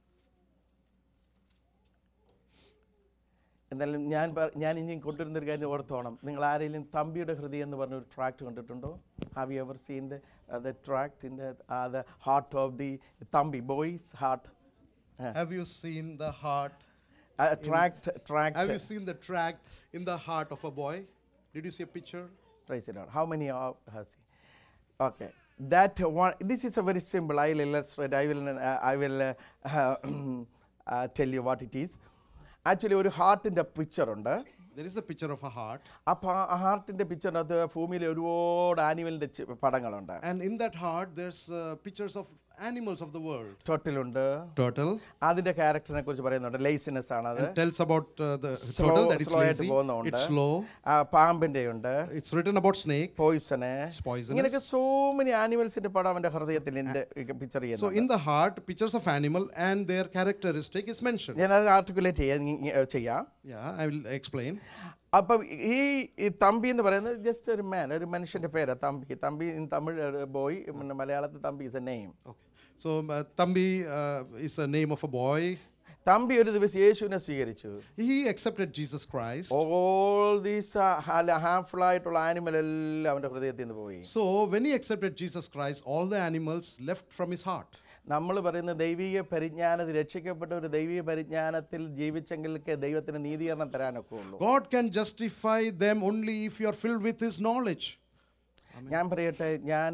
എന്നാലും ഞാൻ പ- ഞാൻ ഇനി കൊണ്ടുവരുന്നൊരു കാര്യം ഓർത്തോണം. നിങ്ങൾ ആരെങ്കിലും തമ്പിയുടെ ഹൃദയം എന്ന് പറഞ്ഞ ഒരു ട്രാക്ട് കണ്ടിട്ടുണ്ടോ? Have you ever seen the the tract in the heart of the Thampi boys heart? Have you seen the heart? Tract Have tract you seen the tract in the heart of a boy? Did you see a picture? Praise the Lord. How many of has he? Okay. That one, this is a very simple. I will illustrate. I will, uh, I will uh, uh, tell you what it is. Actually, ഒരു ഹാർട്ടിൻ്റെ picture ഉണ്ട്. There is a picture of a heart. അപ്പോൾ ആ ഹാർട്ടിൻ്റെ പിക്ചറിനകത്ത് ഭൂമിയിലെ ഒരുപാട് ആനിമലിൻ്റെ പടങ്ങളുണ്ട്. And in that heart, there's uh, pictures of animals of the world. ടോട്ടിലുണ്ട്. Turtle. അതിൻ്റെ ക്യാരക്ടറിനെ കുറിച്ച് പറയുന്നുണ്ട്. ലേസിനെസ് ആണത്. And tells about uh, the Slow- turtle that it's slow ആയിട്ട് lazy. പോകുന്നുണ്ട്. It's slow. പാമ്പിൻ്റെ ഉണ്ട്. It's written about snake. Poison. It's poisonous. ഇങ്ങനെയൊക്കെ സോ മെനി ആനിമൽസിന്റെ പടം അവന്റെ ഹൃദയത്തിൽ എൻ്റെ പിക്ചർ So ചെയ്യുന്നു. in the heart, pictures of animal and their characteristic is mentioned. ഞാൻ അത് ആർട്ടിക്കുലേറ്റ് ചെയ്യാം ചെയ്യാം Yeah, I will explain. അപ്പം ഈ ഈ തമ്പി എന്ന് പറയുന്നത് ജസ്റ്റ് ഒരു മാൻ, ഒരു മനുഷ്യന്റെ പേരാ തമ്പി. തമ്പി ഇൻ തമിഴ് ബോയ്, മലയാളത്തിൽ Thampi is a name. Okay. So uh, Thambi uh, is a name of a boy. Thampi ഒരു ദിവസം യേശുവിനെ സ്വീകരിച്ചു. He accepted Jesus Christ. All these harmful ആയിട്ടുള്ള ആനിമൽ എല്ലാം അവന്റെ ഹൃദയത്തിൽ നിന്ന് പോയി. So when he accepted Jesus Christ, all the animals left from his heart. നമ്മൾ പറയുന്ന ദൈവിക പരിജ്ഞാനത്തിൽ രക്ഷിക്കപ്പെട്ട ഒരു ദൈവിക പരിജ്ഞാനത്തിൽ ജീവിച്ചെങ്കിലൊക്കെ ദൈവത്തിന് നീതീകരണം തരാനൊക്കെ ഉള്ളൂ. God can justify them only if you are filled with his knowledge. ഞാൻ പറയട്ടെ, ഞാൻ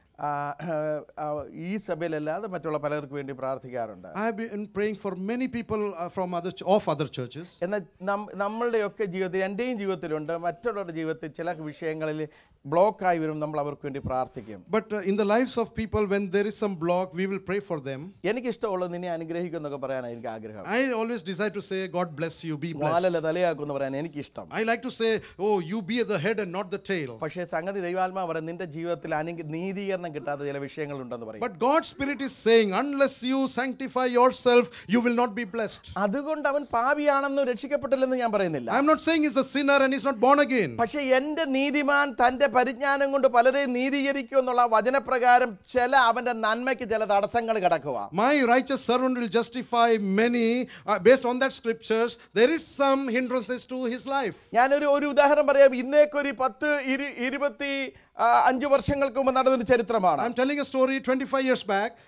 ഈ സഭയിലല്ലാതെ മറ്റുള്ള പലർക്കും വേണ്ടി പ്രാർത്ഥിക്കാറുണ്ട്. I have been praying for many people uh, from other ch- of other churches. എന്നാൽ നമ്മളുടെയൊക്കെ ജീവിതത്തിൽ, എൻ്റെയും ജീവിതത്തിലുണ്ട്, മറ്റുള്ളവരുടെ ജീവിതത്തിൽ ചില വിഷയങ്ങളിൽ ബ്ലോക്കായി വരും, നമ്മൾ അവർക്ക് വേണ്ടി പ്രാർത്ഥിക്കും. But uh, in the lives of people, when there is some block, we will pray for them. എനിക്കിഷ്ടമുള്ളത് നിന്നെ അനുഗ്രഹിക്കും എന്നൊക്കെ പറയാനാണ് എനിക്ക് ആഗ്രഹം. I always desire to say, God bless you, be blessed. വാലല്ല തലയാക്കും എന്ന് പറയാൻ എനിക്കിഷ്ടം. I like to say, oh, you be the head and not the tail. പക്ഷേ സംഗതി ദൈവാത്മാ പറയാം, നിന്റെ ജീവിതത്തിൽ അനു നീതീകരണം കിട്ടാത്ത ചില വിഷയങ്ങളുണ്ടെന്ന് പറയും. But God's Spirit is saying, unless you sanctify yourself, you will not be blessed. അതുകൊണ്ട് അവൻ പാപിയാണെന്ന് രക്ഷിക്കപ്പെട്ടില്ലെന്ന് ഞാൻ പറയുന്നില്ല. I'm not saying he's a sinner and he's not born again. പക്ഷേ എന്റെ നീതിമാൻ തന്റെ പരിജ്ഞാനം കൊണ്ട് പലരെയും നീതീകരിക്കും എന്നുള്ള വചനപ്രകാരം ചില അവന്റെ നന്മയ്ക്ക് ചില തടസ്സങ്ങൾ കിടക്കുക. My righteous servant will justify many uh, based on that scriptures. There is some hindrances to his life. ഞാനൊരു ഒരു ഉദാഹരണം പറയാം. ഇന്നേക്കൊരു പത്ത് ഇരു ഇരുപത്തി അഞ്ച് വർഷങ്ങൾക്ക് മുമ്പ് നടന്നൊരു ചരിത്രമാണ്. I'm telling a story twenty-five years back.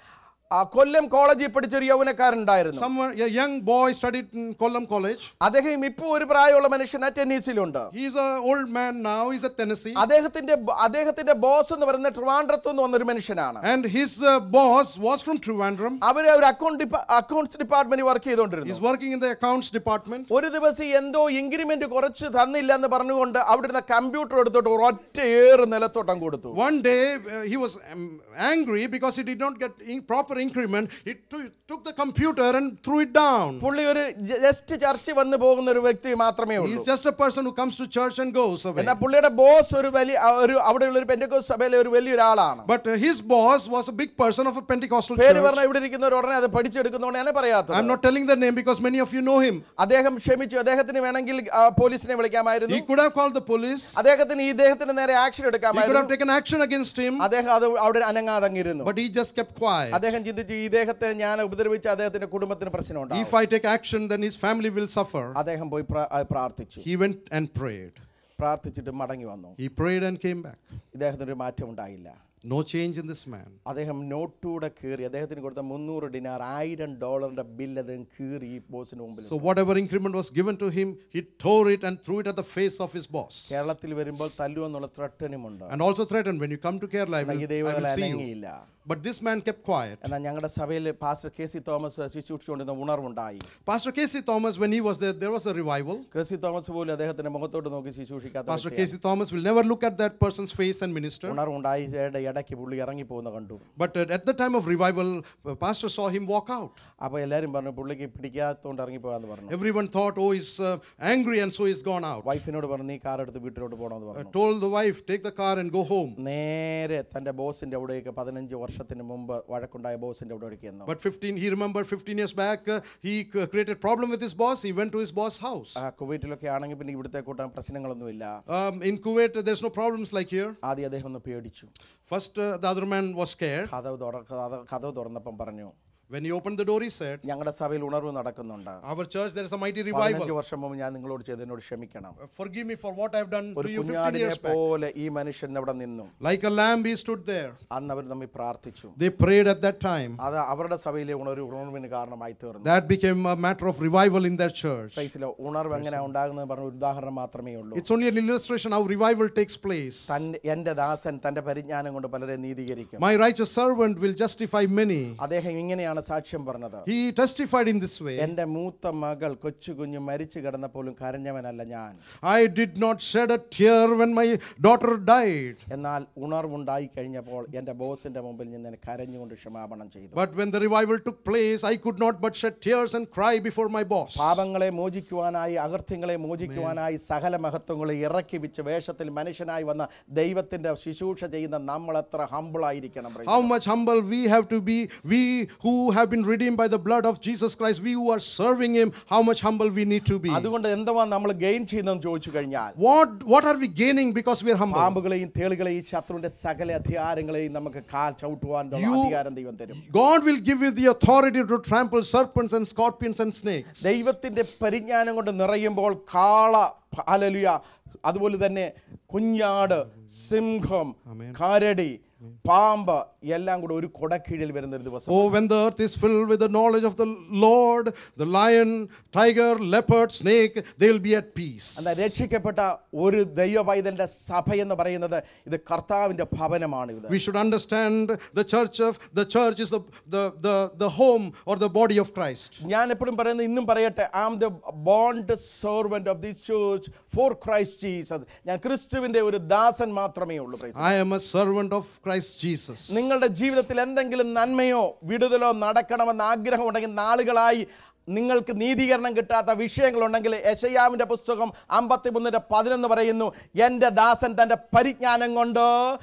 ആ കൊല്ലം കോളേജിൽ പഠിച്ച ഒരു യൗവനക്കാരനുണ്ടായിരുന്നു. Someone, a young boy studied in Kollam College. അദ്ദേഹം ഇപ്പോൾ ഒരു പ്രായമുള്ള മനുഷ്യനാ ടെന്നീസിലുണ്ട്. He is an old man now. He's at Tennessee. അദ്ദേഹത്തിന്റെ അദ്ദേഹത്തിന്റെ ബോസ് എന്ന് പറയുന്ന ട്രിവാൻഡ്രത്ത് നിന്ന് വന്നൊരു മനുഷ്യനാണ്. And his uh, boss was from Trivandrum. അവര് ഒരു അക്കൗണ്ട് അക്കൗണ്ട്സ് ഡിപ്പാർട്ട്മെന്റ് വർക്ക് ചെയ്തുകൊണ്ടിരുന്നു. He's working in the accounts department. ഒരു ദിവസം എന്തോ ഇൻക്രിമെന്റ് കുറച്ച് തന്നില്ല എന്ന് പറഞ്ഞുകൊണ്ട് അവിടുന്ന് കമ്പ്യൂട്ടർ എടുത്തോട്ട് ഒരൊറ്റ ഏറ് നിലത്തോട്ടം കൊടുത്തു. One day uh, he was um, angry because he did not get in proper increment. He t- took the computer and threw it down. പുള്ളി ഒരു ജസ്റ്റ് ചർച്ച് വന്ന് പോകുന്ന ഒരു വ്യക്തി മാത്രമേ He ഉള്ളൂ. is just a person who comes to church and goes away. എന്നാൽ പുള്ളിയുടെ ബോസ് ഒരു വലിയ ഒരു അവിടെയുള്ള ഒരു പെന്തക്കോസ്ത് സഭയിലെ ഒരു വലിയൊരാളാണ്. But uh, his boss was a big person of a Pentecostal പേര് church. പറഞ്ഞ ഇവിടെ ഇരിക്കുന്നവർ ഉടനെ അത് പഠിച്ചെടുക്കുന്നതുകൊണ്ടാണ് പറയാത്തത്. I'm not telling the name because many of you know him. അദ്ദേഹം ക്ഷമിച്ചു. അദ്ദേഹത്തിന് വേണമെങ്കിൽ പോലീസിനെ വിളിക്കാമായിരുന്നു. He could have called the police. അദ്ദേഹത്തിന് ഈ ഇദ്ദേഹത്തിന് നേരെ ആക്ഷൻ He could have എടുക്കാമായിരുന്നു. taken action against him. അദ്ദേഹം അത് അവിടെ അനങ്ങാതങ്ങിരുന്നു. But he just kept quiet. അദ്ദേഹം ചിന്തിച്ചു ഇദ്ദേഹത്തെ ഞാൻ ഉപദ്രവിച്ച അദ്ദേഹത്തിന്റെ കുടുംബത്തിന് പ്രശ്നമുണ്ടാകും. If I take action, then his family will suffer. അദ്ദേഹം പോയി പ്ര- ആ, പ്രാർത്ഥിച്ചു. He went and prayed. പ്രാർത്ഥിച്ചിട്ട് മടങ്ങി വന്നു. He prayed and came back. ഇദ്ദേഹത്തിന് ഒരു മാറ്റം ഉണ്ടായില്ല. No change in this man. അദ്ദേഹം നോട്ടൂടെ കീറി അദ്ദേഹത്തിന് കൊടുത്ത മുന്നൂറ് ഡിനാർ ആയിരം ഡോളറിന്റെ ബില്ല് അദ്ദേഹം കീറി ഈ ബോസിന് മുമ്പിൽ. So whatever increment was given to him, he tore it and threw it at the face of his boss. കേരളത്തിൽ വരുമ്പോൾ തല്ലുവെന്നുള്ള ത്രട്ടനുമുണ്ട്. And also threatened, when you come to Kerala, I will, ഈ I ദൈവങ്ങൾ will see you. അനങ്ങിയില്ല. But this man kept quiet. എന്നാൽ ഞങ്ങളുടെ സഭയിൽ pastor K C Thomas ശുശ്രൂഷിച്ചുകൊണ്ടിരുന്ന ഉണർവുണ്ടായി. Pastor K C Thomas, when he was there, there was a revival. K C Thomas പോലും അദ്ദേഹത്തിന്റെ മുഖത്തോട്ട് നോക്കി ശുശ്രൂഷിക്കാത്ത Pastor K വ്യക്തിയാണ്. C Thomas will never look at that person's face and minister. ഉണർവുണ്ടായി ഇടയ്ക്ക് പുള്ളി ഇറങ്ങി പോകുന്ന കണ്ടു. But uh, at the time of revival, uh, pastor saw him walk out. അപ്പോൾ എല്ലാവരും പറഞ്ഞു പുള്ളിക്ക് പിടിക്കാത്തോണ്ട് ഇറങ്ങി പോകാന്ന് പറഞ്ഞു. Everyone thought, oh, he's uh, angry and so he's gone out. വൈഫിനോട് പറഞ്ഞു നീ കാർ എടുത്ത് വീട്ടിലോട്ട് പോകണമെന്ന് Uh, പറഞ്ഞു. told the wife, take the car and go home. നേരെ തന്റെ ബോസിന്റെ അവിടേക്ക് പതിനഞ്ച് വർഷത്തിന് മുമ്പ് വഴക്കുണ്ടായ ബോസിന്റെ അവിടേക്ക് ചെന്നു. But fifteen, he remembered fifteen years back, uh, he c- created problem with his boss. He went to his boss' house. ആ കുവൈറ്റിലൊക്കെ ആണെങ്കിൽ പിന്നെ ഇവിടുത്തെ കൂട്ടാൻ പ്രശ്നങ്ങളൊന്നുമില്ല. Um, in Kuwait, uh, there's no problems like here. ആദ്യം അദ്ദേഹം ഒന്ന് പേടിച്ചു. First, uh, the other man was scared. കഥവ് തുറ കഥ- കഥവ് തുറന്നപ്പം പറഞ്ഞു When he opened the door, he said, ഞങ്ങളുടെ സഭയിൽ ഉണർവ് നടക്കുന്നുണ്ട്. our church, there is a mighty പതിനഞ്ച് revival. വർഷം മുമ്പ് ഞാൻ നിങ്ങളോട് ചെയ്തതിനോട് ക്ഷമിക്കണം. Uh, Forgive me for what I've done to ഒരു you fifteen കുഞ്ഞാടിനെ years back. പോലെ ഈ മനുഷ്യൻ അവിടെ നിന്നു. Like a lamb, he stood there. അന്ന് അവർ തമ്മിൽ പ്രാർത്ഥിച്ചു. They prayed at that time. അത് അവരുടെ സഭയിലെ ഉണർവ് ഉണർവിന് കാരണമായി തീർന്നു. That became a matter of revival in their church. ക്രൈസ്തവ ഉണർവ് എങ്ങനെ ഉണ്ടാകുന്നത് പറഞ്ഞ ഒരു ഉദാഹരണം മാത്രമേ ഉള്ളൂ. It's only an illustration how revival takes place. തന്റെ എന്റെ ദാസൻ തന്റെ പരിജ്ഞാനം കൊണ്ട് പലരെ നീതീകരിക്കും. My righteous servant will justify many. അദ്ദേഹം ഇങ്ങനെയാണ് സാക്ഷ്യം പറഞ്ഞത്. He testified in this way. എന്റെ മൂത്ത മകൾ കൊച്ചു കുഞ്ഞു മരിച്ചു കിടന്നപ്പോഴും കരഞ്ഞവനല്ല ഞാൻ. I did not shed a tear when my daughter died. എന്നാൽ ഉണർവുണ്ടായി കഴിഞ്ഞപ്പോൾ എന്റെ ബോസിന്റെ മുമ്പിൽ നിന്ന് കരഞ്ഞുകൊണ്ട് ക്ഷമാപണം ചെയ്തു. But when the revival took place, I could not but shed tears and cry before my boss. പാപങ്ങളെ മോചിക്കുവാനായി അകൃത്യങ്ങളെ മോചിക്കുവാനായി സകല മഹത്വങ്ങളെ ഇറക്കി വെച്ച് വേഷത്തിൽ മനുഷ്യനായി വന്ന ദൈവത്തിന്റെ ശുശ്രൂഷ ചെയ്യുന്ന നമ്മൾ എത്ര ഹംബിൾ ആയിരിക്കണം. How much humble we have to be, we who have been redeemed by the blood of Jesus Christ, we who are serving him, how much humble we need to be. അതുകൊണ്ട് എന്തുവാ നമ്മൾ gain ചെയ്യുന്നതെന്ന് ചോദിച്ചു കഴിഞ്ഞാൽ What what are we gaining because we are humble? പാമ്പുകളെയും തേളുകളെയും ശത്രുവിന്റെ സകല അധികാരങ്ങളെയും നമുക്ക് കാൽ ചവിട്ടുവാൻ അധികാരം ദൈവം തരും. God will give you the authority to trample serpents and scorpions and snakes. ദൈവത്തിന്റെ പരിജ്ഞാനം കൊണ്ട് നിറയുമ്പോൾ കാള ഹല്ലേലൂയ അതുപോലെ തന്നെ കുഞ്ഞാട് സിംഹം കരടി പാമ്പ് എല്ലാം കൂടെ ഒരു കൊടക്കീഴിൽ വരുന്ന ഒരു ദിവസം. Oh, when the earth is filled with the knowledge of the Lord, the lion, tiger, leopard, snake, they will be at peace. എന്നാൽ രക്ഷിക്കപ്പെട്ട ഒരു ദൈവപൈതന്റെ സഭ എന്ന് പറയുന്നത് ഇത് കർത്താവിന്റെ ഭവനമാണ്. ഇത് We should understand the church of the church is the the the, the home or the body of Christ. ഞാൻ എപ്പോഴും പറയുന്നത് ഇന്നും പറയട്ടെ, I am the bond servant of this church for Christ Jesus. ഞാൻ ക്രിസ്തുവിന്റെ ഒരു ദാസൻ മാത്രമേ ഉള്ളൂ. I am a servant of Christ Jesus. നിങ്ങളുടെ ജീവിതത്തിൽ എന്തെങ്കിലും നന്മയോ വിടുതലോ നടക്കണമെന്ന് ആഗ്രഹമുണ്ടെങ്കിൽ, നാളുകളായി നിങ്ങൾക്ക് നീതീകരണം കിട്ടാത്ത വിഷയങ്ങളുണ്ടെങ്കിൽ, യെശയ്യാവിന്റെ പുസ്തകം അമ്പത്തിമൂന്നിന്റെ പതിനൊന്ന് പറയുന്നു, എൻ്റെ ദാസൻ തന്റെ പരിജ്ഞാനം കൊണ്ട്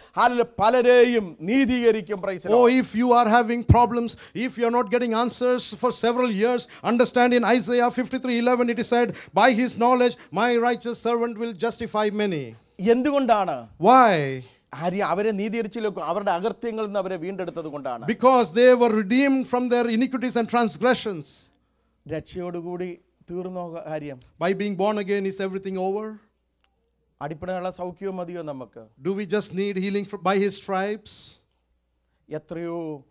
പലരെയും നീതീകരിക്കും. Oh, if you are having problems, if you are not getting answers for several years, understand in Isaiah fifty-three eleven it is said, by his knowledge my righteous servant will justify many. എന്തുകൊണ്ടാണ്? Why? അവരെ നീതീകരിച്ചില്ല, അവരുടെ അകൃത്യങ്ങളിൽ നിന്ന് അവരെ വീണ്ടെടുത്തത് കൊണ്ടാണ്. Because they were redeemed from their iniquities and transgressions. രക്ഷയോടുകൂടി തീർന്നോ കാര്യം? By being born again, is everything over? അടിപ്പണയുള്ള സൗഖ്യവും മതിയോ നമുക്ക്? Do we just need healing for, by his stripes? എത്രയോ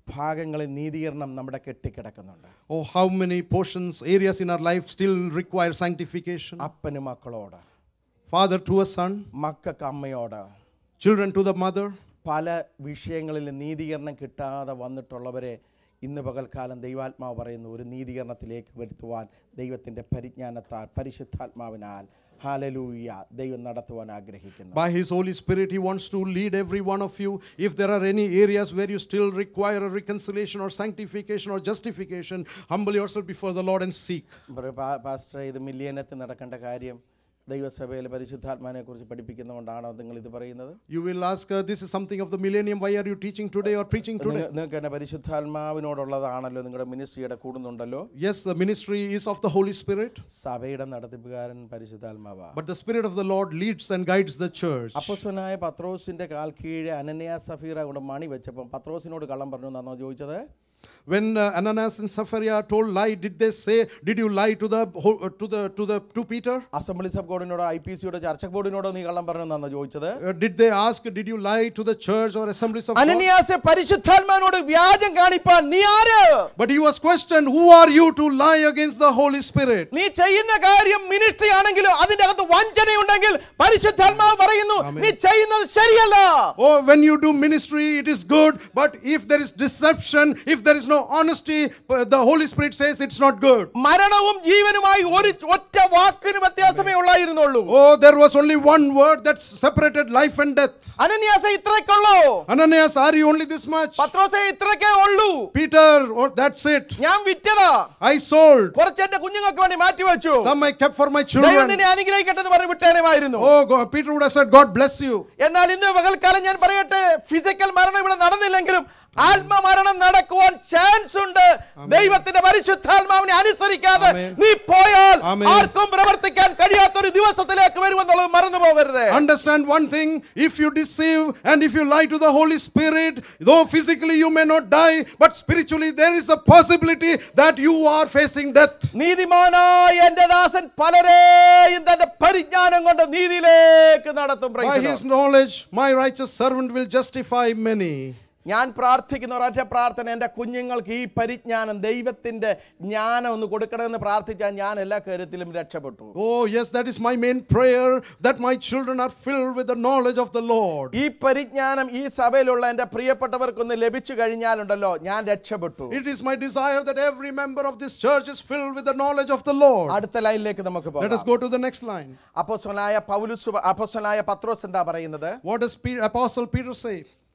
ഭാഗങ്ങളിൽ നീതീകരണം നമ്മുടെ കെട്ടിക്കിടക്കുന്നുണ്ട്. Oh, how many portions, areas in our life still require sanctification. അപ്പന് മക്കളോട്, Father to a son, മക്കൾക്ക് അമ്മയോട്, children to the mother. പല വിഷയങ്ങളിൽ നീതീകരണം കിട്ടാതെ വന്നിട്ടുള്ളവരെ ഇന്ന് പകൽക്കാലം ദൈവാത്മാവ് പറയുന്നു, ഒരു നീതീകരണത്തിലേക്ക് വരുത്തുവാൻ ദൈവത്തിൻ്റെ പരിജ്ഞാനത്താൽ പരിശുദ്ധാത്മാവിനാൽ ഹല്ലേലൂയ ദൈവം നടത്തുവാൻ ആഗ്രഹിക്കുന്നു. By His Holy Spirit, He wants to lead every one of you. If there are any areas where you still require a reconciliation or sanctification or justification, humble yourself before the Lord and seek. Pastor, ഇത് മില്ലിയനത്തിൽ നടക്കേണ്ട കാര്യം ദൈവസഭയിൽ പരിശുദ്ധാത്മാവിനെ കുറിച്ച് പഠിപ്പിക്കുന്നതുകൊണ്ടാണോ നിങ്ങൾ ഇത് പറയുന്നത്? You will ask, uh, this is something of the millennium. Why are you teaching today or preaching today? നിങ്ങൾക്ക് തന്നെ പരിശുദ്ധാത്മാവിനോടുള്ളതാണല്ലോ, നിങ്ങളുടെ മിനിസ്ട്രിയുടെ കൂടുന്നുണ്ടല്ലോ. Yes, the ministry is of the Holy Spirit. സഭയുടെ നടത്തിപ്പുകാരൻ പരിശുദ്ധാത്മാവാണ്. But the Spirit of the Lord leads and guides the church. അപ്പോസ്തലനായ പത്രോസിന്റെ കാൽ കീഴെ അനന്യാസ് സഫീറ കൊണ്ട് മണി വെച്ചപ്പോൾ പത്രോസിനോട് കള്ളം പറഞ്ഞു എന്നാണോ ചോദിച്ചത്? When uh, Ananias and Sapphira told lie, did they say, did you lie to the uh, to the to the to Peter? Assemblies of ഗോഡിനോടോ ഐ പി സിയോടോ ചർച്ച ബോർഡിനോടോ നീ കള്ളം പറഞ്ഞു എന്നാണോ ചോദിച്ചത്? Uh, did they ask, did you lie to the church or assemblies of God? അനന്യാസെ പരിശുദ്ധാത്മാവിനോട് വ്യാജം കാണിപ്പാൻ നീ ആര്? But he was questioned, who are you to lie against the Holy Spirit? നീ ചെയ്യുന്ന കാര്യം മിനിസ്ട്രി ആണെങ്കിലും അതിന്റെ അകത്ത് വഞ്ചനയുണ്ടെങ്കിൽ പരിശുദ്ധാത്മാവ് പറയുന്നു നീ ചെയ്യുന്നത് ശരിയല്ല. Oh, when you do ministry, it is good, but if there is deception, if there is no honesty, the Holy Spirit says it's not good. മരണവും ജീവനുമായി ഒരു ഒറ്റ വാക്കിന് വ്യത്യാസമേ ഉള്ളായിരുന്നുള്ളൂ. Oh, there was only one word that separated life and death. അനന്യാസേ ഇത്രയ്ക്കുള്ളൂ. Ananias, are you only this much? പത്രോസേ ഇത്രയ്ക്കേ ഉള്ളൂ. Peter, oh, that's it. ഞാൻ വിറ്റതാ, I sold. കുറച്ച് എന്റെ കുഞ്ഞുങ്ങൾക്ക് വേണ്ടി മാറ്റി വെച്ചു. Some I kept for my ദൈവം children. നിന്നെ അനുഗ്രഹിക്കട്ടെ എന്ന് പറഞ്ഞു വിട്ടേനമായിരുന്നു. Oh, God, Peter would have said, God bless you. എന്നാൽ ഇന്ന് പകൽക്കാലം ഞാൻ പറയട്ടെ, ഫിസിക്കൽ മരണം ഇവിടെ നടന്നില്ലെങ്കിലും ആത്മമരണം നടക്കുവാൻ ചാൻസ് ഉണ്ട്. ദൈവത്തിന്റെ പരിശുദ്ധാത്മാവിനെ അനുസരിക്കാതെ നീ പോയാൽ ആർക്കും പ്രവർത്തിക്കാൻ കഴിയാത്ത ഒരു ദിവസത്തിലേക്ക് വരുമെന്നുള്ളത് മറന്നു പോകരുത്. Understand one thing, if you deceive and if you lie to the Holy Spirit, though physically you may not die, but spiritually there is a possibility that you are facing death. നീതിമാനായ എന്റെ ദാസൻ പലരെയും തന്റെ പരിജ്ഞാനം കൊണ്ട് നീതിയിലേക്ക് നടത്തും. By his knowledge, my righteous servant will justify many. ഞാൻ പ്രാർത്ഥിക്കുന്ന ഒരൊറ്റ പ്രാർത്ഥന, എൻ്റെ കുഞ്ഞുങ്ങൾക്ക് ഈ പരിജ്ഞാനം ദൈവത്തിന്റെ ജ്ഞാനം ഒന്ന് കൊടുക്കണമെന്ന് പ്രാർത്ഥിച്ചാൽ ഞാൻ എല്ലാ കാര്യത്തിലും രക്ഷപ്പെട്ടു. Oh yes, that is my main prayer, that my children are filled with the knowledge of the Lord. ഈ പരിജ്ഞാനം ഈ സഭയിലുള്ള എൻ്റെ പ്രിയപ്പെട്ടവർക്കൊന്ന് ലഭിച്ചു കഴിഞ്ഞാലുണ്ടല്ലോ ഞാൻ രക്ഷപ്പെട്ടു. It is my desire that every member of this church is filled with the knowledge of the Lord. അടുത്ത ലൈനിലേക്ക് നമുക്ക് പോകാം. Let us go to the next line. അപ്പോസ്തലനായ പൗലോസ് അപ്പോസ്തലനായ പത്രോസ് എന്താ പറയുന്നത്? What does Pe- Apostle Peter say?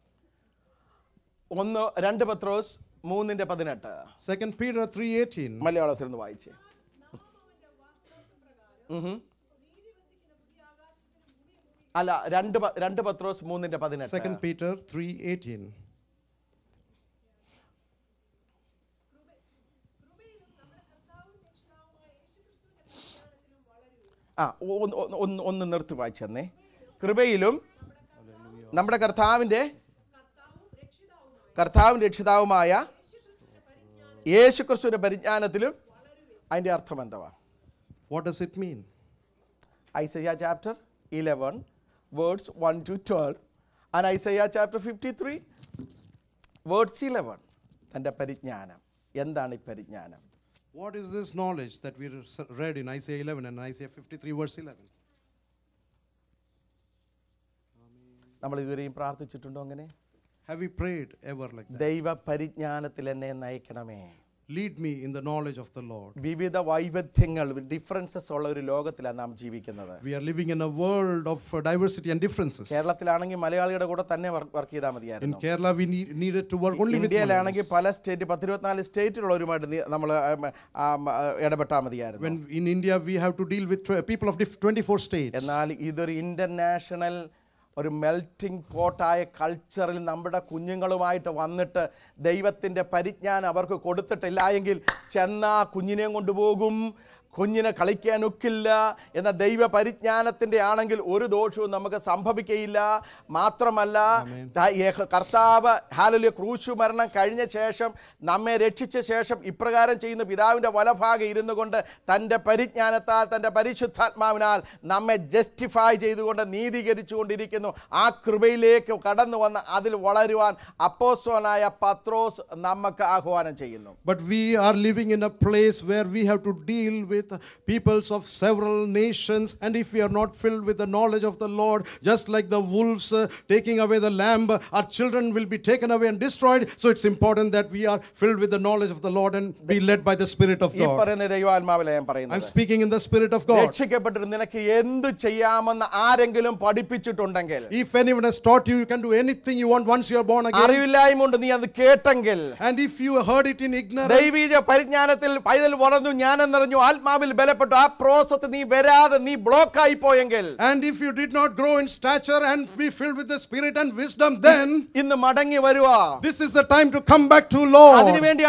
ഒന്ന് രണ്ട് പത്രോസ് മൂന്നിന്റെ പതിനെട്ട്. Second Peter three eighteen. മലയാളത്തിൽ നിന്ന് വായിച്ചേ. അല്ല, രണ്ട് രണ്ട് പത്രോസ് മൂന്നിന്റെ പതിനെട്ട്. Second Peter three eighteen. ആ ഒന്ന് ഒന്ന് നിർത്തി വായിച്ചെന്നേ. കൃപയിലും നമ്മുടെ കർത്താവിൻ്റെ കർത്താവും രക്ഷിതാവുമായ യേശുക്രിസ്തുവിന്റെ പരിജ്ഞാനത്തിലും. അതിന്റെ അർത്ഥം എന്തുവാ? What does it mean? Isaiah chapter eleven words one to twelve and Isaiah chapter fifty-three words eleven. തന്റെ പരിജ്ഞാനം എന്താണ്? ഈ പരിജ്ഞാനം What is this knowledge that we read in Isaiah eleven and Isaiah fifty-three verse eleven? നമ്മൾ ഇതുവരെയും പ്രാർത്ഥിച്ചിട്ടുണ്ടോ അങ്ങനെ? Have we prayed ever like that? ദൈവ പരിജ്ഞാനത്തിൽ എന്നെ നയിക്കണമേ. Lead me in the knowledge of the Lord. വിവിധ വൈവിധ്യങ്ങൾ ഡിഫറൻസസ് ഉള്ള ഒരു ലോകത്തിലാണ് നാം ജീവിക്കുന്നത്. We are living in a world of uh, diversity and differences. കേരളത്തിലാണെങ്കിൽ മലയാളിയുടെ കൂടെ തന്നെ വർക്ക് ചെയ്താൽ In മതിയായിരുന്നു. Kerala we need, needed to work only with ഇന്ത്യയിലാണെങ്കിൽ Malayalis. പല സ്റ്റേറ്റ് പത്തിരുപത്തിനാല് സ്റ്റേറ്റുള്ളവരുമായിട്ട് നമ്മൾ ഇടപെട്ടാൽ മതിയായിരുന്നു. When in India we have to deal with tw- people of diff- twenty-four states. എന്നാൽ ഇതൊരു ഇന്റർനാഷണൽ ഒരു മെൽറ്റിംഗ് പോട്ടായ കൾച്ചറിൽ നമ്മുടെ കുഞ്ഞുങ്ങളുമായിട്ട് വന്നിട്ട് ദൈവത്തിൻ്റെ പരിജ്ഞാനം അവർക്ക് കൊടുത്തിട്ടില്ല എങ്കിൽ ചെന്നാ കുഞ്ഞിനെയും കൊണ്ടുപോകും, കുഞ്ഞിനെ കളിക്കാനൊക്കില്ല എന്ന ദൈവ പരിജ്ഞാനത്തിൻ്റെ ആണെങ്കിൽ ഒരു ദോഷവും നമുക്ക് സംഭവിക്കയില്ല. മാത്രമല്ല കർത്താവ് ഹല്ലേലൂയ ക്രൂശു മരണം കഴിഞ്ഞ ശേഷം നമ്മെ രക്ഷിച്ച ശേഷം ഇപ്രകാരം ചെയ്യുന്ന പിതാവിൻ്റെ വലഭാഗം ഇരുന്നു കൊണ്ട് തൻ്റെ പരിജ്ഞാനത്താൽ തൻ്റെ പരിശുദ്ധാത്മാവിനാൽ നമ്മെ ജസ്റ്റിഫൈ ചെയ്തുകൊണ്ട് നീതീകരിച്ചുകൊണ്ടിരിക്കുന്നു. ആ കൃപയിലേക്ക് കടന്നു വന്ന് അതിൽ വളരുവാൻ അപ്പോസ്തലനായ പത്രോസ് നമുക്ക് ആഹ്വാനം ചെയ്യുന്നു. But we are living in a place where we have to deal with peoples of several nations, and if we are not filled with the knowledge of the Lord, just like the wolves uh, taking away the lamb, our children will be taken away and destroyed. So it's important that we are filled with the knowledge of the Lord and be led by the Spirit of God. I'm speaking in the Spirit of God. If anyone has taught you, you can do anything you want once you are born again. And if you heard it in ignorance, and if you did not grow in stature and be filled with the Spirit and wisdom, then this is the time to come back to Lord.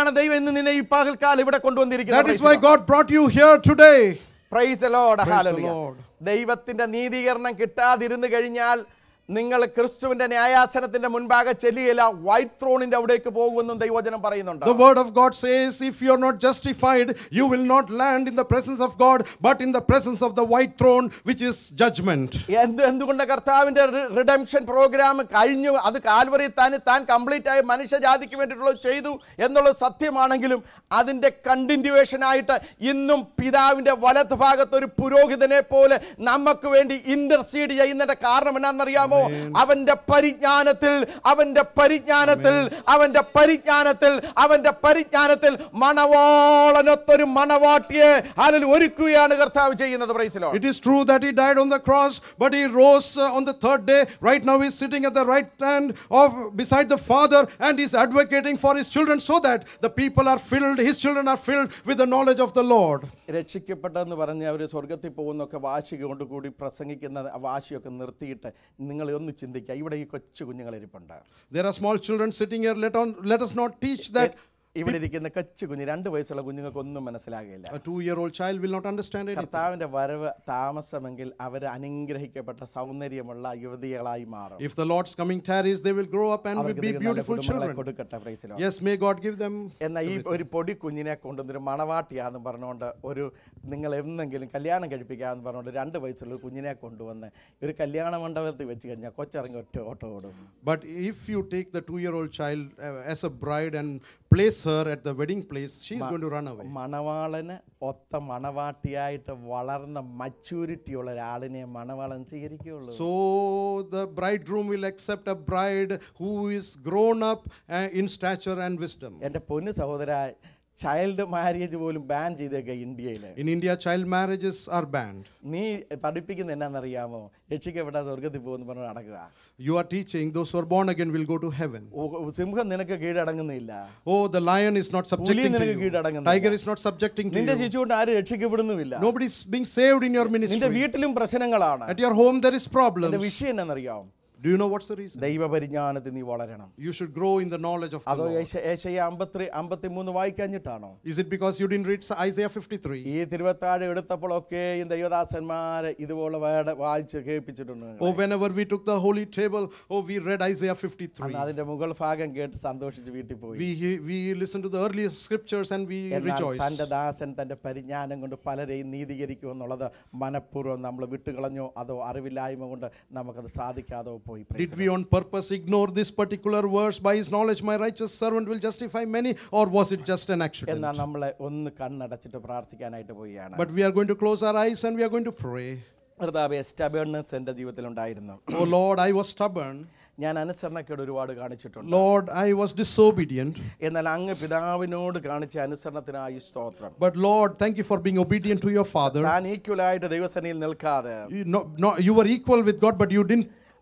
That is why God brought you here today. Praise the Lord. Praise Hallelujah. the Lord. ദൈവത്തിന്റെ നീതീകരണം കിട്ടാതിരുന്നു കഴിഞ്ഞാൽ നിങ്ങൾ ക്രിസ്തുവിന്റെ ന്യായാസനത്തിന്റെ മുൻപാകെ ചെല്ലുകയില്ല, white ത്രോണിന്റെ അവിടേക്ക് പോകുമെന്നും ദൈവവചനം പറയുന്നുണ്ട്. The word of God says, if you are not justified, you will not land in the presence of God, but in the presence of the white throne, which is judgment. എന്ത് എന്തുകൊണ്ട് കർത്താവിന്റെ redemption programme കഴിഞ്ഞു, അത് Calvary താൻ താൻ complete ആയി മനുഷ്യജാതിക്ക് വേണ്ടിയിട്ടുള്ളത് ചെയ്തു എന്നുള്ളത് സത്യമാണെങ്കിലും അതിന്റെ കണ്ടിന്യൂവേഷൻ ആയിട്ട് ഇന്നും പിതാവിന്റെ വലത്ത് ഭാഗത്ത് ഒരു പുരോഹിതനെ പോലെ നമുക്ക് വേണ്ടി ഇന്റർസീഡ് ചെയ്യുന്നതിന്റെ കാരണം എന്നാണെന്നറിയാമോ? അവന്റെ പരിജ്ഞാനത്തിൽ അവന്റെ പരിജ്ഞാനത്തിൽ അവന്റെ പരിജ്ഞാനത്തിൽ അവന്റെ പരിജ്ഞാനത്തിൽ മണവാളനൊത്തൊരു മണവാട്ടിയെ ഹല്ലേലൂയ ഒരുക്കുകയാണ് കർത്താവ് ചെയ്യുന്നത്. Praise the Lord. It is true that he died on the cross, but he rose uh, on the third day. Right now he is sitting at the right hand of beside the Father, and he is advocating for his children so that the people are filled, his children are filled with the knowledge of the Lord. രക്ഷിക്കപ്പെട്ടെന്ന് പറഞ്ഞ് അവർ സ്വർഗ്ഗത്തിൽ പോകുന്നൊക്കെ വാശി കൊണ്ട് കൂടി പ്രസംഗിക്കുന്ന വാശിയൊക്കെ നിർത്തിയിട്ട് നിങ്ങൾ ഒന്ന് ചിന്തിക്കുക, ഇവിടെ ഈ കൊച്ചു കുഞ്ഞുങ്ങൾ ഇരിപ്പുണ്ട്. There are small children sitting here. Let on let us not teach that ഇവിടെ ഇരിക്കുന്ന കൊച്ചു കുഞ്ഞ് രണ്ട് വയസ്സുള്ള കുഞ്ഞുങ്ങൾക്ക് ഒന്നും മനസ്സിലാകില്ല. A two-year-old child will not understand anything. കർത്താവിന്റെ വരവ് താമസമെങ്കിൽ അവർ അനുഗ്രഹിക്കപ്പെട്ട സൗന്ദര്യമുള്ള യുവതികളായി മാറും. If the Lord's coming tarries, they will grow up and will be beautiful children. Yes, may God give them. എന്നാൽ ഈ ഒരു പൊടി കുഞ്ഞിനെ കൊണ്ടുവന്നൊരു മണവാട്ടിയാന്ന് പറഞ്ഞുകൊണ്ട് ഒരു നിങ്ങൾ എന്തെങ്കിലും കല്യാണം കഴിപ്പിക്കാന്ന് പറഞ്ഞുകൊണ്ട് രണ്ട് വയസ്സുള്ള ഒരു കുഞ്ഞിനെ കൊണ്ടുവന്ന് ഒരു കല്യാണ മണ്ഡപത്തിൽ വെച്ച് കഴിഞ്ഞാൽ കൊച്ചിറങ്ങി ഒറ്റ ഓട്ടോ ഓടും. But if you take the two-year-old child uh, as a bride and place her at the wedding place, she is going to run away. മണവാളന് ഒത്ത മണവാട്ടിയായിട്ട് വളർന്ന മച്യൂരിറ്റി ഉള്ള ഒരാളിനെ മണവാളൻ സ്വീകരിക്കുകയുള്ളൂ. So the bridegroom will accept a bride who is grown up uh, in stature and wisdom. എൻ്റെ പൊന്നു സഹോദര, child marriage പോലും ban ചെയ്തേക്ക ഇന്ത്യയിൽ. In India, child marriages are banned. നീ പഠിപ്പിക്കുന്ന എന്നാന്നറിയാമോ? രക്ഷിക്കപ്പെടാതെ സ്വർഗ്ഗത്തിൽ പോകുന്നു പറഞ്ഞു നടക്കുക. You are teaching those who are born again will go to heaven. സിംഹം നിനക്ക് കീഴടങ്ങുന്നില്ല. Oh, the lion is not subjecting to you. Tiger is not subjecting to you. നിന്റെ ശിശുകൊണ്ട് ആരും രക്ഷിക്കപ്പെടുന്നുമില്ല. Nobody is being saved in your ministry. നിന്റെ വീട്ടിലും പ്രശ്നങ്ങളാണ്. At your home there is problems. അതിന്റെ വിഷയം എന്നാന്നറിയാമോ? Do you know what's the reason? ദൈവ പരിജ്ഞാനത്തിൽ നീ വളരണം. You should grow in the knowledge of the അതോ Lord. യേശയ്യ അമ്പത്തിമൂന്ന് അമ്പത്തിമൂന്ന് വായിക്കാഞ്ഞിട്ടാണോ? Is it because you didn't read Isaiah fifty-three? ഈ തിരുവത്താഴ് എടുത്തപ്പോഴൊക്കെ ഈ ദൈവദാസന്മാരെ ഇതുപോലെ വായിച്ച് കേൾപ്പിച്ചിട്ടുണ്ട്. Oh, whenever we took the holy table, oh, we read Isaiah fifty-three. അതിന്റെ മുകൾ ഭാഗം കേട്ട് സന്തോഷിച്ച് വീട്ടിൽ പോയി. We we listened to the earliest scriptures and we rejoiced. തന്റെ ദാസൻ തന്റെ പരിജ്ഞാനം കൊണ്ട് പലരെയും നീതീകരിക്കും എന്നുള്ളത് മനഃപൂർവ്വം നമ്മൾ വിട്ടുകളഞ്ഞോ അതോ അറിവില്ലായ്മ കൊണ്ട് നമുക്കത് സാധിക്കാതോ പോയി. Did we on purpose ignore this particular verse? By his knowledge my righteous servant will justify many, or was it just an accident? എന്നാൽ നമ്മളെ ഒന്ന് കണ്ണടച്ചിട്ട് പ്രാർത്ഥിക്കാനായിട്ട് പോവുകയാണ്. But we are going to close our eyes and we are going to pray. കർത്താവേ, stubbornness എൻ്റെ ജീവിതത്തിൽ ഉണ്ടായിരുന്നു. Oh Lord, I was stubborn. ഞാൻ അനുസരണക്കേട് ഒരുപാട് കാണിച്ചിട്ടുണ്ട്. Lord, I was disobedient. എന്നാൽ അങ്ങ് പിതാവിനോട് കാണിച്ച അനുസരണത്തിനായി സ്തോത്രം. But Lord, thank you for being obedient to your Father. താൻ ഈക്വൽ ആയിട്ട് ദൈവസന്നിധിയിൽ നിൽക്കാതെ You, no, no, you were equal with God, but you didn't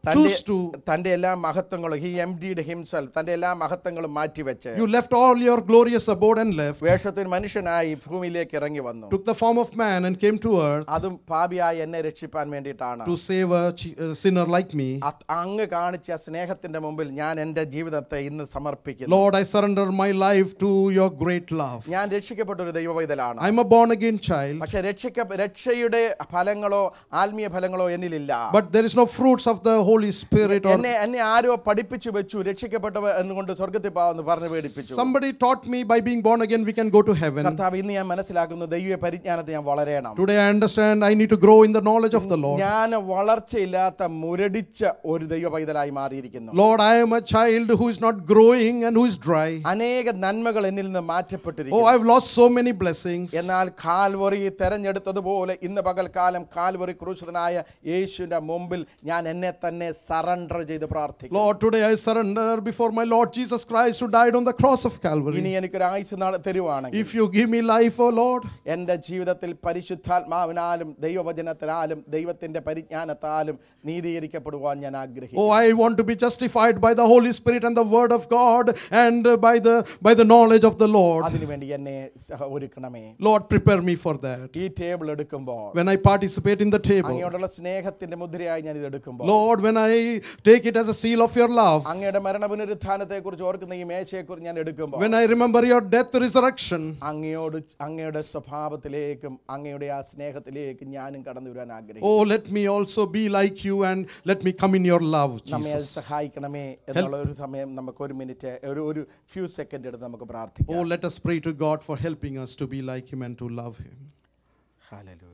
choose to. തന്റെ എല്ലാ മഹത്വങ്ങളും he emptied himself, തന്റെ എല്ലാ മഹത്വങ്ങളും മാറ്റിവെച്ച് You left all your glorious abode and left. വേഷത്തിൽ മനുഷ്യനായി ഭൂമിയിലേക്ക് ഇറങ്ങി വന്നു. Took the form of man and came to earth. അതും പാപിയായ എന്നെ രക്ഷിപ്പാൻ വേണ്ടിയിട്ടാണ്. To save a, a sinner like me. അങ്ങ് കാണിച്ച സ്നേഹത്തിന്റെ മുമ്പിൽ ഞാൻ എൻ്റെ ജീവിതത്തെ ഇന്ന് സമർപ്പിക്കുന്നു. Lord, I surrender my life to your great love. ഞാൻ രക്ഷിക്കപ്പെട്ട ഒരു ദൈവപൈതലാണ്. I'm a born again child. പക്ഷേ രക്ഷിക്ക രക്ഷയുടെ ഫലങ്ങളോ ആത്മീയ ഫലങ്ങളോ എന്നിലില്ല. But there is no fruits of the Holy Spirit. Or എന്നെ എന്നെ ആരോ പഠിപ്പിച്ചു വെച്ചു രക്ഷിക്കപ്പെട്ടവ എന്നുകൊണ്ട് സ്വർഗ്ഗത്തിൽ പോകാമെന്ന് പറഞ്ഞു പേടിപ്പിച്ചു. Somebody taught me by being born again we can go to heaven. കർത്താവ്, ഇന്ന് ഞാൻ മനസ്സിലാക്കുന്നു ദൈവീയ പരിജ്ഞാനത്തെ ഞാൻ വളരണം. Today I understand I need to grow in the knowledge of the Lord. ഞാൻ വളർച്ചയില്ലാത്ത മുരടിച്ച ഒരു ദൈവപൈതലായി മാറിയിരിക്കുന്നു. Lord, I am a child who is not growing and who is dry. അനേക നന്മകൾ എന്നിൽ നിന്ന് മാറ്റപ്പെട്ടിരിക്കുന്നു. Oh, I've lost so many blessings. എന്നാൽ Calvary തെരഞ്ഞെടുത്തതുപോലെ ഇന്ന് പകൽക്കാലം കാൽവറി ക്രൂശിതനായ യേശുവിന്റെ മുമ്പിൽ ഞാൻ എന്നെ തന്നെ സറണ്ടർ ചെയ്ത് പ്രാർത്ഥിക്കുന്നു. Lord, today I surrender before my Lord Jesus Christ who died on the cross of Calvary. ഇനി എനിക്കൊരു ആയുസ്സ് തരുവാണെങ്കിൽ, if you give me life, oh Lord, എൻ്റെ ജീവിതത്തിൽ പരിശുദ്ധാത്മാവിനാലും ദൈവവചനത്താലും ദൈവത്തിന്റെ പരിജ്ഞാനത്താലും നീതീകരിക്കപ്പെടുവാൻ ഞാൻ ആഗ്രഹിക്കുന്നു. Oh, I want to be justified by the Holy Spirit and the word of God and by the by the knowledge of the Lord. അതിനുവേണ്ടി എന്നെ ഒരുക്കണമേ. Lord, prepare me for that. ഈ table എടുക്കുമ്പോൾ, when I participate in the table, അങ്ങയോടുള്ള സ്നേഹത്തിന്റെ മുദ്രയായി ഞാൻ ഇത് എടുക്കുമ്പോൾ, Lord, when I take it as a seal of your love, അങ്ങയുടെ മരണ പുനരുത്ഥാനത്തെക്കുറിച്ച് ഓർക്കുന്ന ഈ മേശയെക്കുറിച്ച് ഞാൻ എടുക്കുമ്പോൾ, when I remember your death resurrection, അങ്ങയോട് അങ്ങയുടെ സ്വഭാവത്തിലേക്കും അങ്ങയുടെ ആ സ്നേഹത്തിലേക്കും ഞാനും കടന്നു വരാൻ ആഗ്രഹിക്കുന്നു. oh, let me also be like you and let me come in your love, നമ്മെ Jesus. സഹായിക്കണമേ എന്നുള്ള ഒരു സമയം നമുക്ക് ഒരു മിനിറ്റ് ഒരു ഒരു ഫ്യൂ സെക്കൻഡ് എടുത്ത് നമുക്ക് പ്രാർത്ഥിക്കാം. Oh, let us pray to God for helping us to be like him and to love him. Hallelujah.